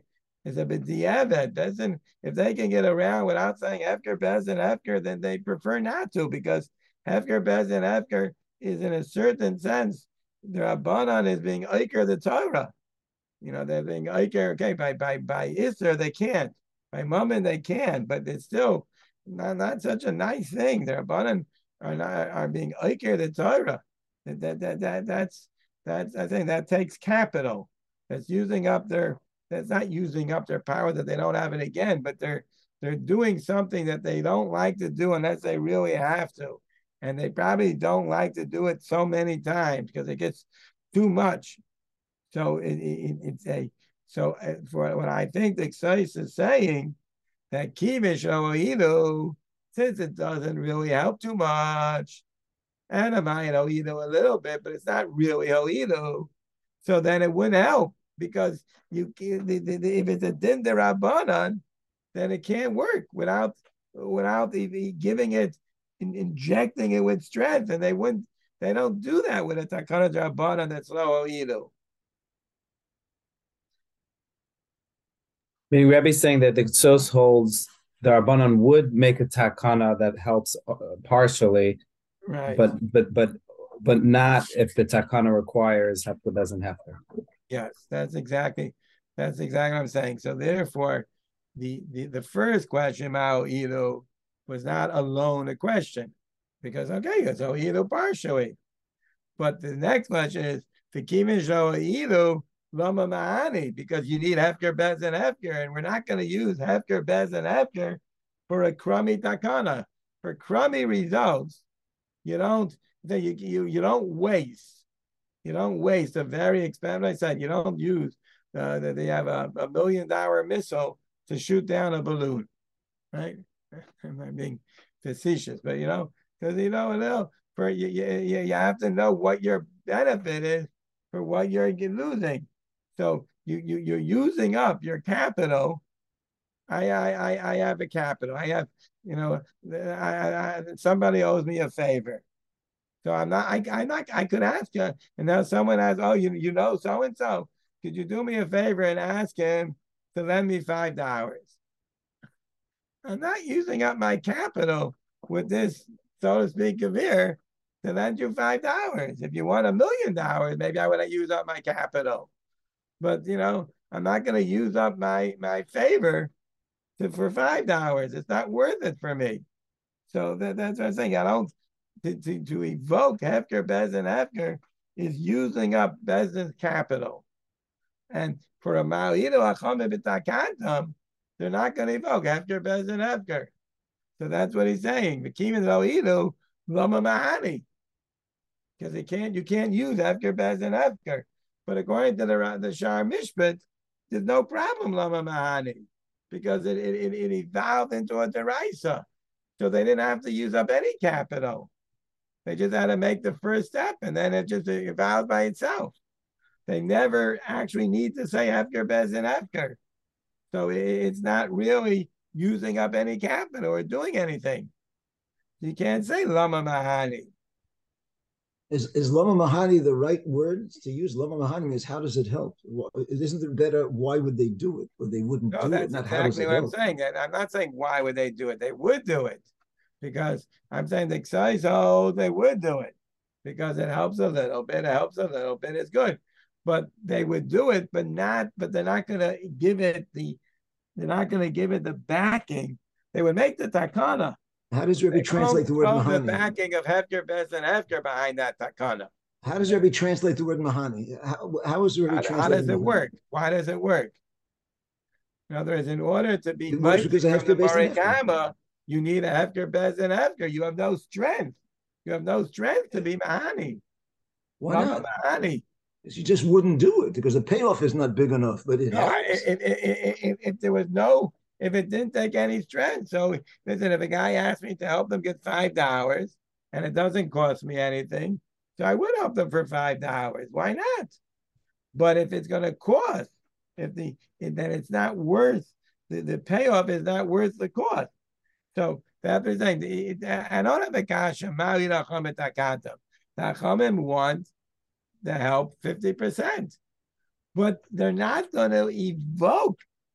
B: is a b'diavad. Doesn't, if they can get around without saying Hefker, Bez, and Hefker, then they prefer not to, because Hefker, Bez, and Hefker is, in a certain sense, the Rabbanan is being Iker the Torah. You know, they're being Iker, okay, by by by Isser they can't. By Mammon they can, but it's still not, not such a nice thing. The Rabbanan are not, are being Iker the Torah. That, that, that, that, that's, that's, I think that takes capital. That's using up their, that's not using up their power that they don't have it again, but they're they're doing something that they don't like to do unless they really have to. And they probably don't like to do it so many times because it gets too much. So it, it, it's a, so for what I think the Ksais is saying, that Kivish Oidu, since it doesn't really help too much, and I might Oidu a little bit, but it's not really Oidu, so then it wouldn't help. Because you, the, the, the, if it's a din derabanan, then it can't work without without the, the giving it, in, injecting it with strength, and they wouldn't. They don't do that with a takana derabanan that's low oidu.
G: Meaning, Rebbe's saying that the Ktsos holds the Rabbanan would make a takana that helps uh, partially,
B: right?
G: But but but but not if the takana requires hefker doesn't hefker.
B: Yes, that's exactly that's exactly what I'm saying. So therefore, the the, the first question, Mao Ido, was not alone a question, because okay, it's Ido partially. But the next question is Fikimin Sho Ido Lama Mahani, because you need Hefker, Bez, and Hefker, and we're not going to use Hefker, Bez, and Hefker for a crummy takana. For crummy results, you don't you you, you don't waste. You don't waste a very expensive, I said, you don't use, uh, they have a, a million dollar missile to shoot down a balloon, right? I'm being facetious, but you know, because you know, you know for you, you, you have to know what your benefit is for what you're losing. So you, you, you're using up your capital. I, I, I, I have a capital. I have, you know, I, I, somebody owes me a favor. So I'm not, I, I'm not, I could ask you, and now someone asks, oh, you, you know, so-and-so, could you do me a favor and ask him to lend me five dollars? I'm not using up my capital with this, so to speak, Kavir, to lend you five dollars. If you want a million dollars, maybe I would use up my capital. But, you know, I'm not going to use up my, my favor to, for five dollars. It's not worth it for me. So that, that's what I'm saying. I don't, To, to, to evoke Hefker, Bez, and Hefker is using up Bez's capital. And for a Ma'alidu Achame B'Takantam, they're not going to evoke Hefker, Bez, and Hefker. So that's what he's saying. V'kimin Lo'idu Lama Mahani. Because you can't, you can't use Hefker, Bez, and Hefker. But according to the, the Shar Mishpat, there's no problem Lama Mahani. Because it, it, it evolved into a deraisa. So they didn't have to use up any capital. They just had to make the first step, and then it just evolved by itself. They never actually need to say Hefker, Bez, and Hefker. So it's not really using up any capital or doing anything. You can't say Lama Mahani.
A: Is, is Lama Mahani the right word to use? Lama Mahani is how does it help? Isn't it better, why would they do it? Or they wouldn't
B: no,
A: do
B: that's
A: it. Not
B: exactly
A: how does it
B: what
A: help.
B: I'm saying. And I'm not saying why would they do it. They would do it. Because I'm saying the Ksais, oh, they would do it because it helps a little bit. It helps a little bit. It's good, but they would do it, but not. But they're not going to give it the. They're not going to give it the backing. They would make the takana.
A: How does Rebbe translate the word Mahani?
B: The backing of Hefker, Bez, and Hefker behind that takana.
A: How does Rebbe translate the word Mahani? How, how is Rebbe translating?
B: How does it
A: Mahani?
B: work? Why does it work? In other words, in order to be
A: because of Hefker, Bez, and Hefker.
B: You need a Hefker, Bez, and Hefker. You have no strength. You have no strength to be Mahani.
A: Why not?
B: Mahani.
A: You just wouldn't do it because the payoff is not big enough. But it
B: no,
A: helps.
B: If, if, if, if there was no, if it didn't take any strength. So listen, if a guy asked me to help them get five dollars and it doesn't cost me anything, so I would help them for five dollars. Why not? But if it's going to cost, if the if, then it's not worth the, the payoff is not worth the cost. So that's the thing. I don't have a kasha. Mali Rachamim Takantam. The Rachamim want the help fifty percent, but they're not going to evoke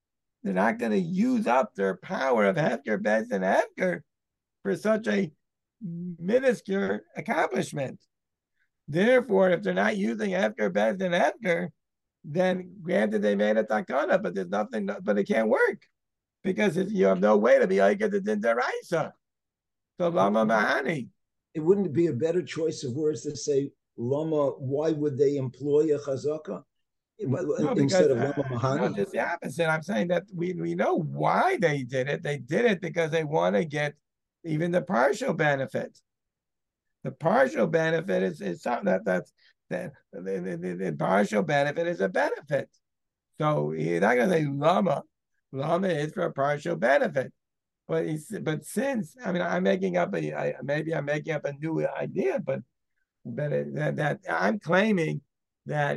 B: they're not going to use up their power of Hefker, Bez, and Hefker for such a minuscule accomplishment. Therefore, if they're not using Hefker, Bez, and Hefker, then granted they made a takana, but there's nothing, but it can't work because if you have no way to be like it in deraisa. So lama mahani.
A: It wouldn't be a better choice of words to say lama? Why would they employ a chazaka
B: no,
A: instead
B: because,
A: of lama
B: uh,
A: mahani?
B: No, just the opposite. I'm saying that we we know why they did it. They did it because they want to get even the partial benefit. The partial benefit is, is something that that's the, the, the, the partial benefit is a benefit. So you're not going to say lama. Lama is for a partial benefit. But he's, but since, I mean, I'm making up a, I, maybe I'm making up a new idea, but, but it, that, that I'm claiming that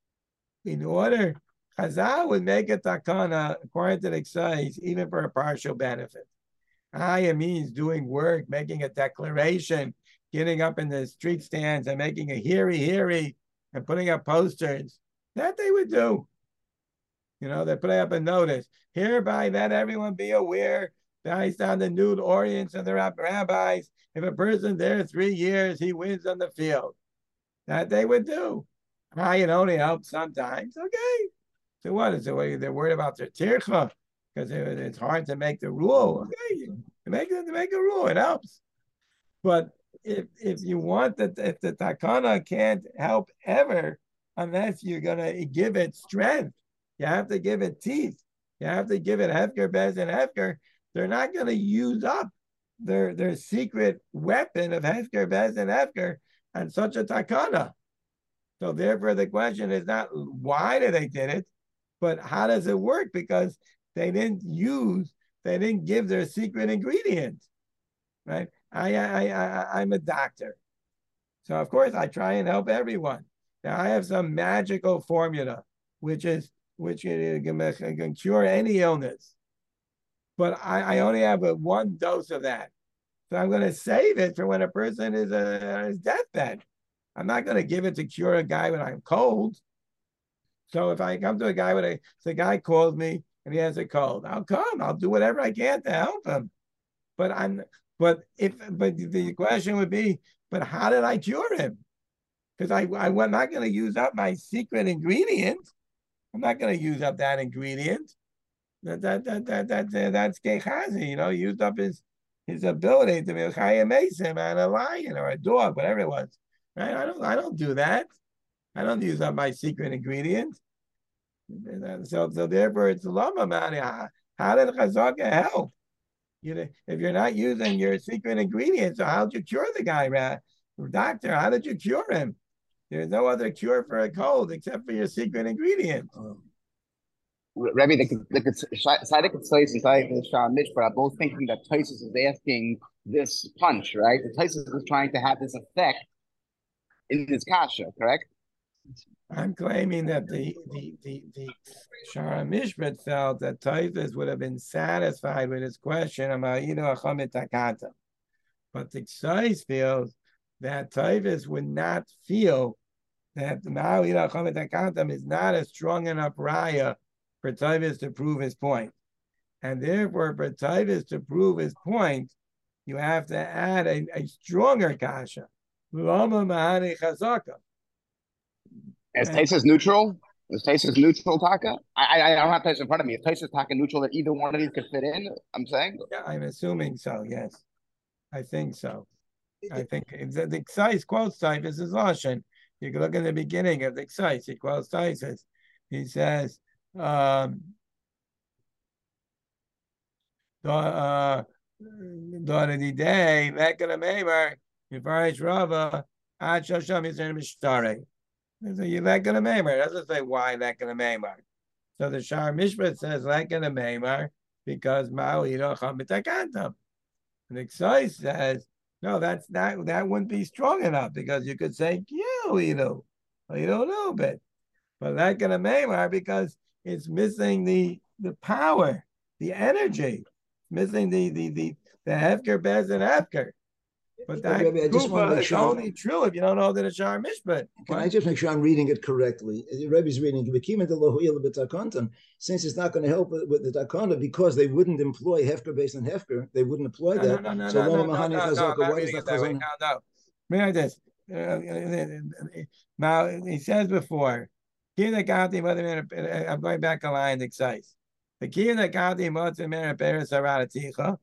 B: in order, Chazal would make a takana according to the Ksais, even for a partial benefit. Aya means doing work, making a declaration, getting up in the street stands and making a hiri hiri and putting up posters. That they would do. You know, they put up a notice. Hereby let everyone be aware, based on the nude orients of the rabbis, if a person there three years, he wins on the field. That they would do. I it only helps sometimes. Okay. So what is it? They're worried about their tircha because it, it's hard to make the rule. Okay, to make it to make a rule, it helps. But if if you want that, if the takana can't help ever, unless you're gonna give it strength, you have to give it teeth. You have to give it hefker, bez, and hefker. They're not gonna use up their their secret weapon of hefker, bez, and hefker on such a takana. So therefore, the question is not why did they did it, but how does it work? Because they didn't use, they didn't give their secret ingredient, right? I, I, I, I'm a doctor. So of course I try and help everyone. Now I have some magical formula, which is, which can, can cure any illness. But I, I only have a one dose of that. So I'm going to save it for when a person is on his deathbed. I'm not going to give it to cure a guy when I'm cold. So if I come to a guy with a, so a guy calls me and he has a cold, I'll come. I'll do whatever I can to help him. But I'm, but if, but the question would be, but how did I cure him? Because I, I, I'm not going to use up my secret ingredient. I'm not going to use up that ingredient. That that that that that, that that's Gehazi, you know, used up his his ability to be a Chaya Mason and a lion or a dog, whatever it was. Right? I don't I don't do that. I don't use up my secret ingredient. So, so therefore, it's lama mani. How did chazaka help? You know, if you're not using your secret ingredient, so how'd you cure the guy, right? Doctor? How did you cure him? There's no other cure for a cold except for your secret ingredient.
E: Um, Rebbe, the the Tzaddik Tzais and Tzaddik Sha'ar Mishpat are both thinking that Taisus is asking this punch, right? The Taisus is trying to have this effect in his kasha, correct?
B: I'm claiming that the the the, the Sha'ar Mishpat felt that Taisus would have been satisfied with his question about Yidu Achamit Takata. But the Tzais feels that Taisus would not feel that the Yidu Achamit Takata is not a strong enough raya for Taisus to prove his point. And therefore, for Taisus to prove his point, you have to add a, a stronger kasha. Lama Mahani Chazaka.
E: Is Taisus neutral? Is Taisus neutral, Taka? I, I I don't have Taisus in front of me. If Taisus Taka neutral, that either one of these could fit in, I'm saying?
B: Yeah, I'm assuming so, yes. I think so. I think the, the Ksais quotes Taisus is Lashon. You can look in the beginning of the Ksais. He quotes Taisus. He says, um, uh, Daughter the day, Lekana Meimar, Yivarish Rava, Ad Shosham is in Mishtare. So you Lekana Meimar. It doesn't say why Lekana Meimar. So the Sha'ar Mishpat says Lekana Meimar because Ma'u Chamitakantam. And the Ksai says, no, that's not, that wouldn't be strong enough because you could say, yeah, you know, you don't know, but but Lekana Meimar because it's missing the the power, the energy, missing the the the the hefker, bez, and hefker. But that
A: Rabbi, I just want to make
B: is
A: sure
B: only true if you don't know that it's Shar Mishpat.
A: Can I just make sure I'm reading it correctly? The Rebbe's reading, since it's not going to help with, with the takana because they wouldn't employ hefker based on hefker, they wouldn't employ
B: No,
A: that.
B: no, no,
A: so
B: no, no,
A: Lama
B: no,
A: Mahani
B: no, no,
A: Chazaka,
B: I'm not
A: why is
B: reading
A: that
B: it that way.
A: Chazon?
B: No, no. Read like this. Uh, now, he says before, I'm going back a line, excites. The key in the county Motzer Meir Peres Araticha.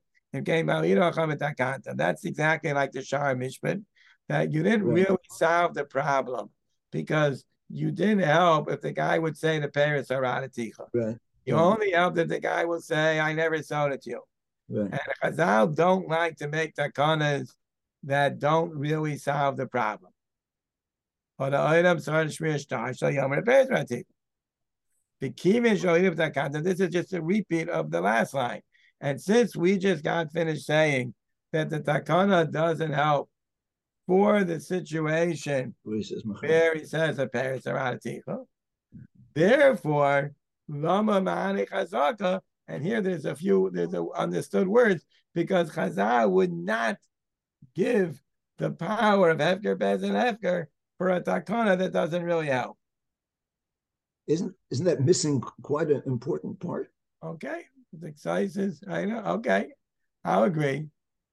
B: That's exactly like the Shar Mishpat, that you didn't
A: Right.
B: really solve the problem because you didn't help if the guy would say the Peres Araticha.
A: Right.
B: You
A: Right.
B: only helped if the guy will say, I never sold it to you.
A: Right.
B: And Chazal don't like to make takanas that don't really solve the problem. Or the item sort of shmir shtar shal yomer Peres Araticha. The kivin sholim takana. This is just a repeat of the last line. And since we just got finished saying that the takana doesn't help for the situation
A: Where he says,
B: where he says a Peres Araticha, therefore, lama ma'ani chazaka, and here there's a few, there's a understood words, because Chazal would not give the power of Hefker, Bez, and Hefker for a takana that doesn't really help.
A: Isn't isn't that missing quite an important part?
B: Okay, the excises, I know. Okay, I'll agree.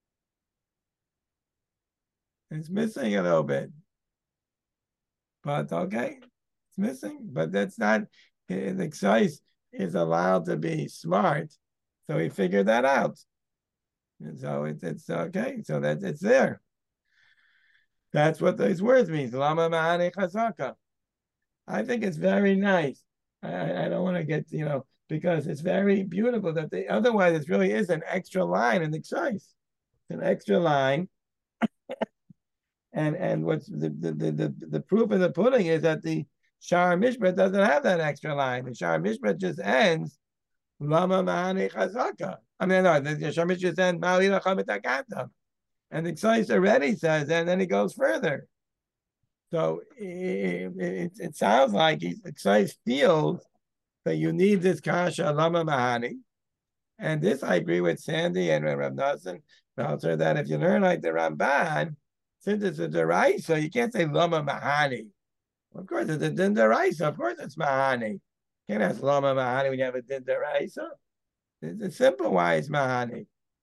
B: It's missing a little bit, but okay, it's missing. But that's not. The excise is allowed to be smart, so he figured that out, and so it's it's okay. So that it's there. That's what those words mean. Lama ma'ani chazaka. I think it's very nice. I, I don't want to get, you know, because it's very beautiful that they, otherwise it really is an extra line in the excise. It's an extra line. and and what's the, the, the, the, the proof of the pudding is that the Shar Mishpat doesn't have that extra line. The Shar Mishpat just ends, Lama Mahani Chazaka. I mean, no, the Shar Mishpat just ends, Ma'ali Lachem Etakata. And the excise already says, and then he goes further. So it, it, it sounds like Excise feels that you need this kasha lama mahani, and this I agree with Sandy and Rav Nosson also that if you learn like the Ramban, since it's a deraisa, you can't say lama mahani. Of course, it's a din deraisa. Of course, it's mahani. You can't ask lama mahani when you have a din deraisa. It's a simple why it's mahani.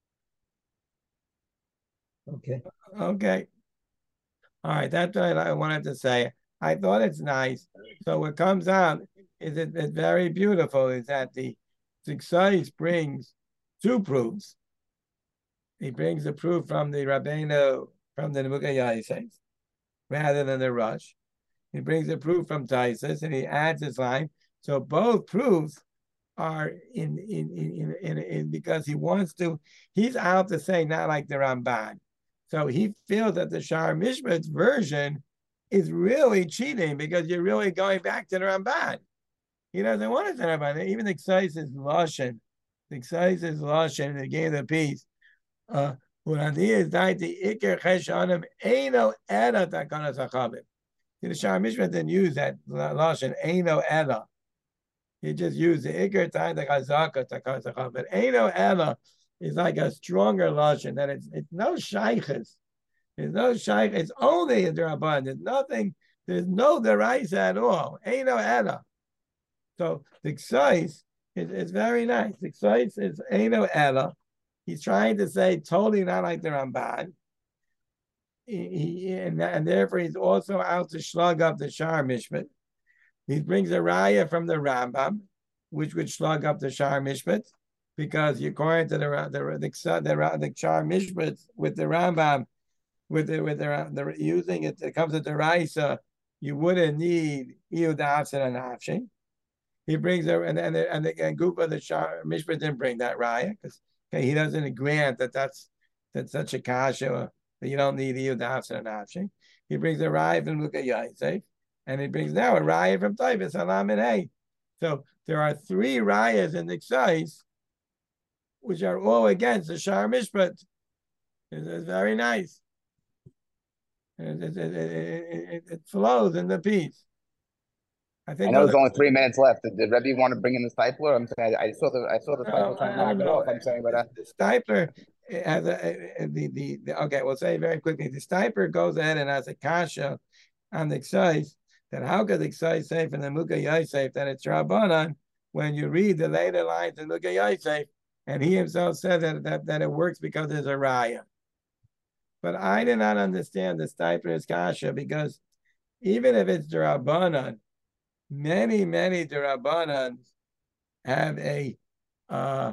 A: Okay.
B: Okay. All right, that's what I wanted to say. I thought it's nice. So what comes out is it, it's very beautiful is that the Zixais brings two proofs. He brings a proof from the Rabbeinu, from the Nebuchadnezzar Yaises, rather than the Rush. He brings a proof from Taisus, and he adds his line. So both proofs are in in, in, in, in because he wants to, he's out to say not like the Ramban. So he feels that the Shar Mishpat's version is really cheating because you're really going back to the Ramban. He doesn't want to say Ramban. Even the Excise is Lashon. The Excise is Lashon in the game of the peace. Uh, the Shar Mishpat didn't use that Lashon, Eino Ela. He just used the Iker Tay the Chazaka Takanas Achavim. But Eino Ela is like a stronger lashon that it's it's no shaykhs. There's no shaykh. It's only a draban. There's nothing. There's no deraisa at all. Ain't no ella. So the excise is, is very nice. The excise is ain't no ella. He's trying to say totally not like the Ramban. He, he, and, and therefore he's also out to slug up the Shar Mishpat. He brings a raya from the Rambam, which would slug up the Shar Mishpat. Because according to the the the the, the Shar Mishpat with the Rambam, with the with the, the using it, it comes to the Raisa, you wouldn't need Iyud Afsin and Afshin. He brings a and and the, and the and Gufa the Shar Mishpat didn't bring that Raya because okay, he doesn't grant that that's that's such a kasha that you don't need Iyud Afsin and Afshin. He brings a Raya from Luka Yaisef, and he brings now a Raya from Taivas Salam and Hey. So there are three Rayas in the Excise, which are all against the Shar Mishpat. It's, it's very nice. It, it, it, it, it flows in the piece. I think.
E: I know there's only three minutes left. Did, did Rebbe want to bring in the stipler? I'm saying I, I saw the I saw the stipler
B: no,
E: trying to knock it off. I'm saying, but uh,
B: the stipler it has a, the, the the okay. We'll say very quickly. The Stiper goes ahead and has a kasha on the Ksais that how could the Ksais say from the Mukha Yosef that it's Rabbanan when you read the later lines in Mukha Yosef, and he himself said that, that that it works because there's a raya. But I did not understand the Stiper's kasha because even if it's Rabbanan, many many Rabbanans have a uh,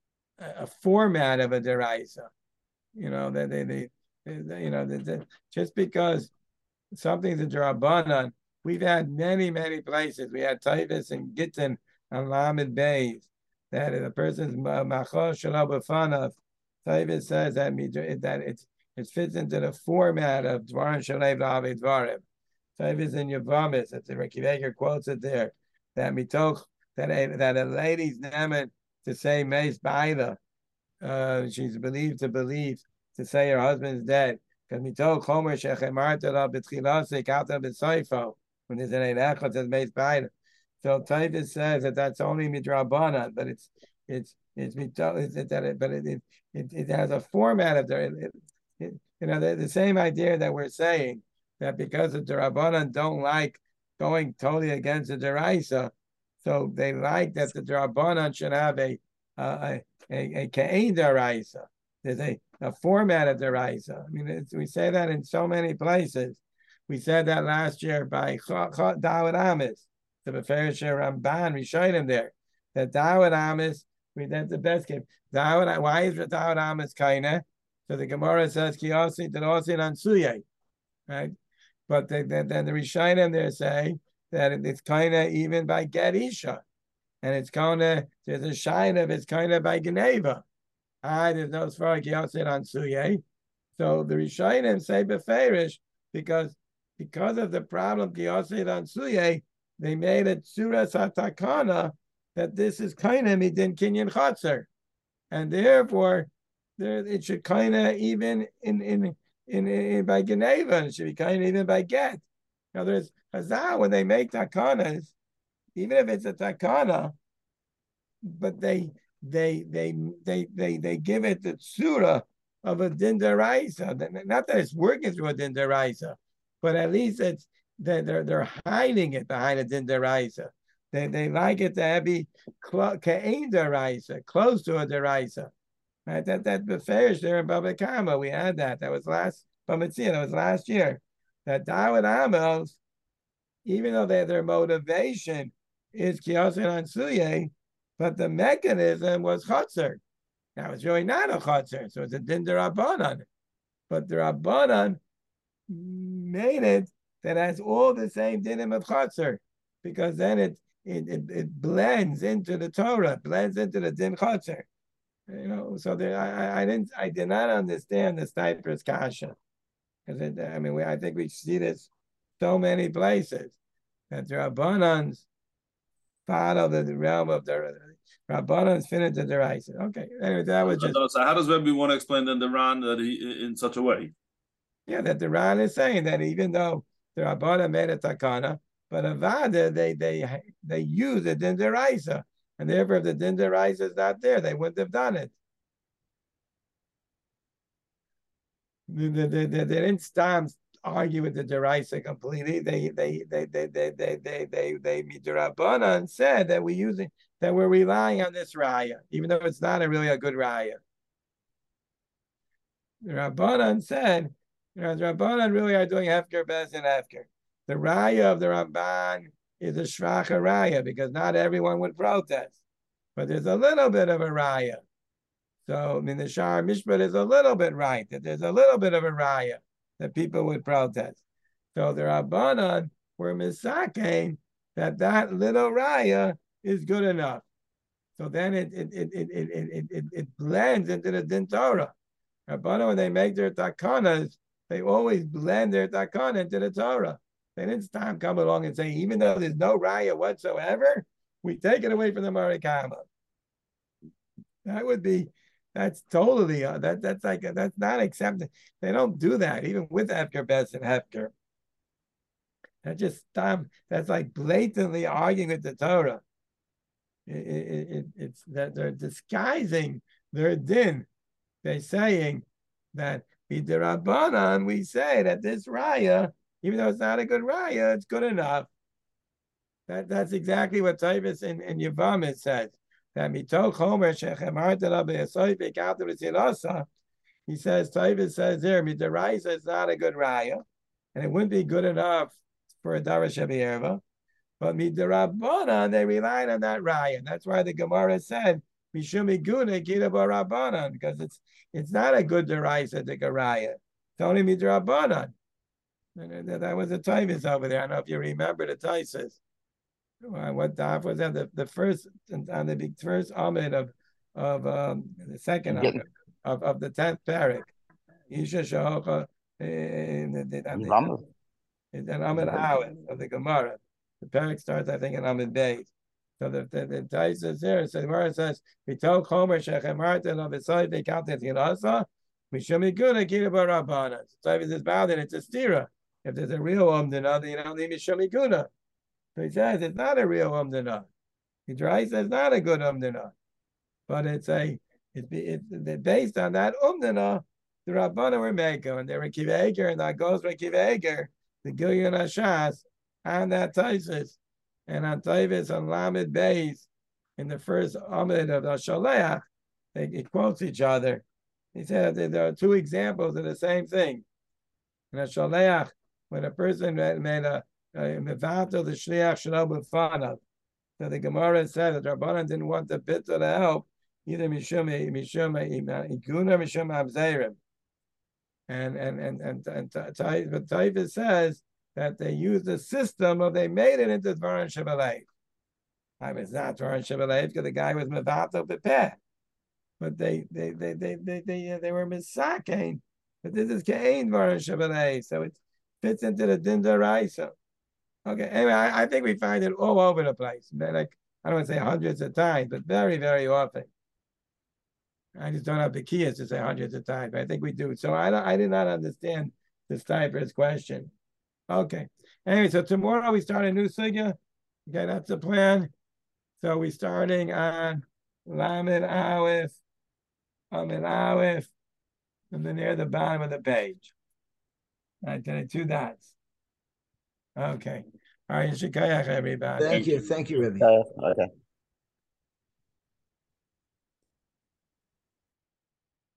B: a format of a deraisa. You know that they, they, they, they you know they, they, just because something's a Drabanan. We've had many, many places. We had Tavis and Gittin and Lamed Bays. That is a person's machor shelo b'fanav. Tavis says that that it's it fits into the format of Dvarim Shalev La'avei Dvarim. Tavis in Yavamis, it's a Ricky Baker quotes it there. That mitoch that a that a lady's named to say Meis Baila. Uh, she's believed to believe to say her husband's dead. Because mitoch chomer shechemarta la b'tchilase kata b'soifo. When there's an echad says Meis Baila. So Tavis says that that's only midrabanan, but it's it's it's mitoch it's that it, but it it, it it has a format of there. It, it, you know the, the same idea that we're saying that because the Rabbanan don't like going totally against the deraisa, so they like that the Rabbanan should have a uh, a a, a ke'en deraisa. There's a, a format of deraisa. I mean, it's, we say that in so many places. We said that last year by Dawud Amis, the Beferish Ramban, we showed him there that Dawud Amis, we that's the best game. Dawud, why is Dawud Amis kaina? So the Gemara says Kiyosi Tanosi Nansuye, right? But then the, the, the Rishonim there say that it's kind of even by Get Isha. And it's kind of, there's a shine of it's kind of by Geneva. Ah, there's no Sfar Kiyosi Nansuye. So the Rishonim say Beferish because because of the problem Kiyosi Nansuye, they made a Tzura Satakana that this is kind of Midin Kinyan Chatzar. And therefore, there it should kind of even in in in, in by Geneva, it should be kind of even by get. Now there's Hazal when they make takanas, even if it's a takana, but they they they they they they give it the tsura of a din deraisa. Not that it's working through a din deraisa, but at least it's they're they're, they're hiding it behind a din deraisa. They they like it to be ke'en deraisa, close to a deraisa. Right, that that beferish there in Baba Kama, we had that. That was last Bamitzia, that was last year. That Dawud Amos, even though they, their motivation is Kiyosin Ansuye, but the mechanism was Chotzer. Now it's really not a Chotzer, so it's a Din Rabbanan. But the Rabbanan made it that has all the same dinim of Chotzer, because then it it, it it blends into the Torah, blends into the Din Chotzer. You know, so there, I, I didn't, I did not understand the Stiper's kasha, because I mean, we, I think we see this so many places that the Rabbanans follow the realm of the Rabbanans fit into the rice. Okay, anyway, that was just.
F: So how does Rebbe want to explain in the Ran that he in such a way?
B: Yeah, that the Ran is saying that even though the Rabbanan made a takana, but Avada they they they use it in the rice. And therefore, if the din deraisa is not there, they wouldn't have done it. They, they, they, they didn't stop argue with the deraisa completely. They they they they they they they they they Midrabanan said that we using that we're relying on this raya, even though it's not a really a good raya. The Rabbanan said, you know, the Rabbanan really are doing hefker best and hefker. The raya of the Ramban is a shracha raya because not everyone would protest, but there's a little bit of a raya. So I mean, the Shar Mishpat is a little bit right that there's a little bit of a raya that people would protest. So the Rabbanan were misakein that that little raya is good enough. So then it it it it it it, it, it blends into the Din Torah. Rabbanan, when they make their takanas, they always blend their takana into the Torah. They didn't stop come along and say, even though there's no raya whatsoever, we take it away from the Marikama. That would be, that's totally, uh, that that's like, a, that's not accepted. They don't do that, even with Hefker Best and Hefker. That just stop, that's like blatantly arguing with the Torah. It, it, it, it's that they're disguising their din they're saying that B'Dirabanan, we say that this raya, even though it's not a good raya, it's good enough. That, that's exactly what Tavis in, in Yevamah says. That mitoch Homer shechemarta b'yasoy b'kater b'tzilasa. He says, Tavis says there, midaraisa is not a good raya, and it wouldn't be good enough for a darash shabiyerva. But midarabanan, they relied on that raya. That's why the Gemara said, mishum iguna kita barabanan, because it's it's not a good daraisa to raya. It's only midarabanan. That was the Tavis over there. I don't know if you remember the Taisis. What daf was that? The, the first on the big first Amid of of um, the second Amid of, of the tenth parak. Isha Shahocha in an Amid Aleph of the Gemara. The parak starts, I think, in Amid Beis. So the the, the Tais is there. So the Gemara says, "V'tok Homer shechemarten of Isai bekaltet hilasa mishum iguna kita barabana." So if it's bound, it's a stira. If there's a real umdana, then you don't need mishum iguna. So he says it's not a real umdana. He tries it's not a good umdana, but it's a it's, it's, it's based on that umdana. The Rabbana were making, and they were kiveger, and that goes by kiveger, the Gilyon Hashas, and that Taisis, and on Taivis on Lamed Beis in the first Amid of the Shaleach, they it quotes each other. He said that there are two examples of the same thing. In a Shaleach, when a person made a Mevatel the Shliach Shelo B'fanav. So the Gemara said that Rabbanan didn't want the Bittul to help either Mishum Mishum Ikuna Mishum Abzeirim. And and and and and but Taifas says that they used the system of they made it into Dvaran Shebelev. I mean, it's not Dvaran Shebelev because the guy was Mevatel B'peh. But they they they they they they, they were Misakein. But this is Kein Dvaran Shebelev, so it fits into the Din D'Oraisa. Okay, anyway, I, I think we find it all over the place. Like, I don't want to say hundreds of times, but very, very often. I just don't have the keys to say hundreds of times, but I think we do. So I don't, I did not understand the Stiper's question. Okay. Anyway, so tomorrow we start a new sugya. Okay, that's the plan. So we're starting on Lamed Aleph, Lamed Aleph, and then near the bottom of the page. Right, then two dots. Okay. All right, Shikayach, everybody.
A: Thank you. Thank you, Rebbe.
E: Okay.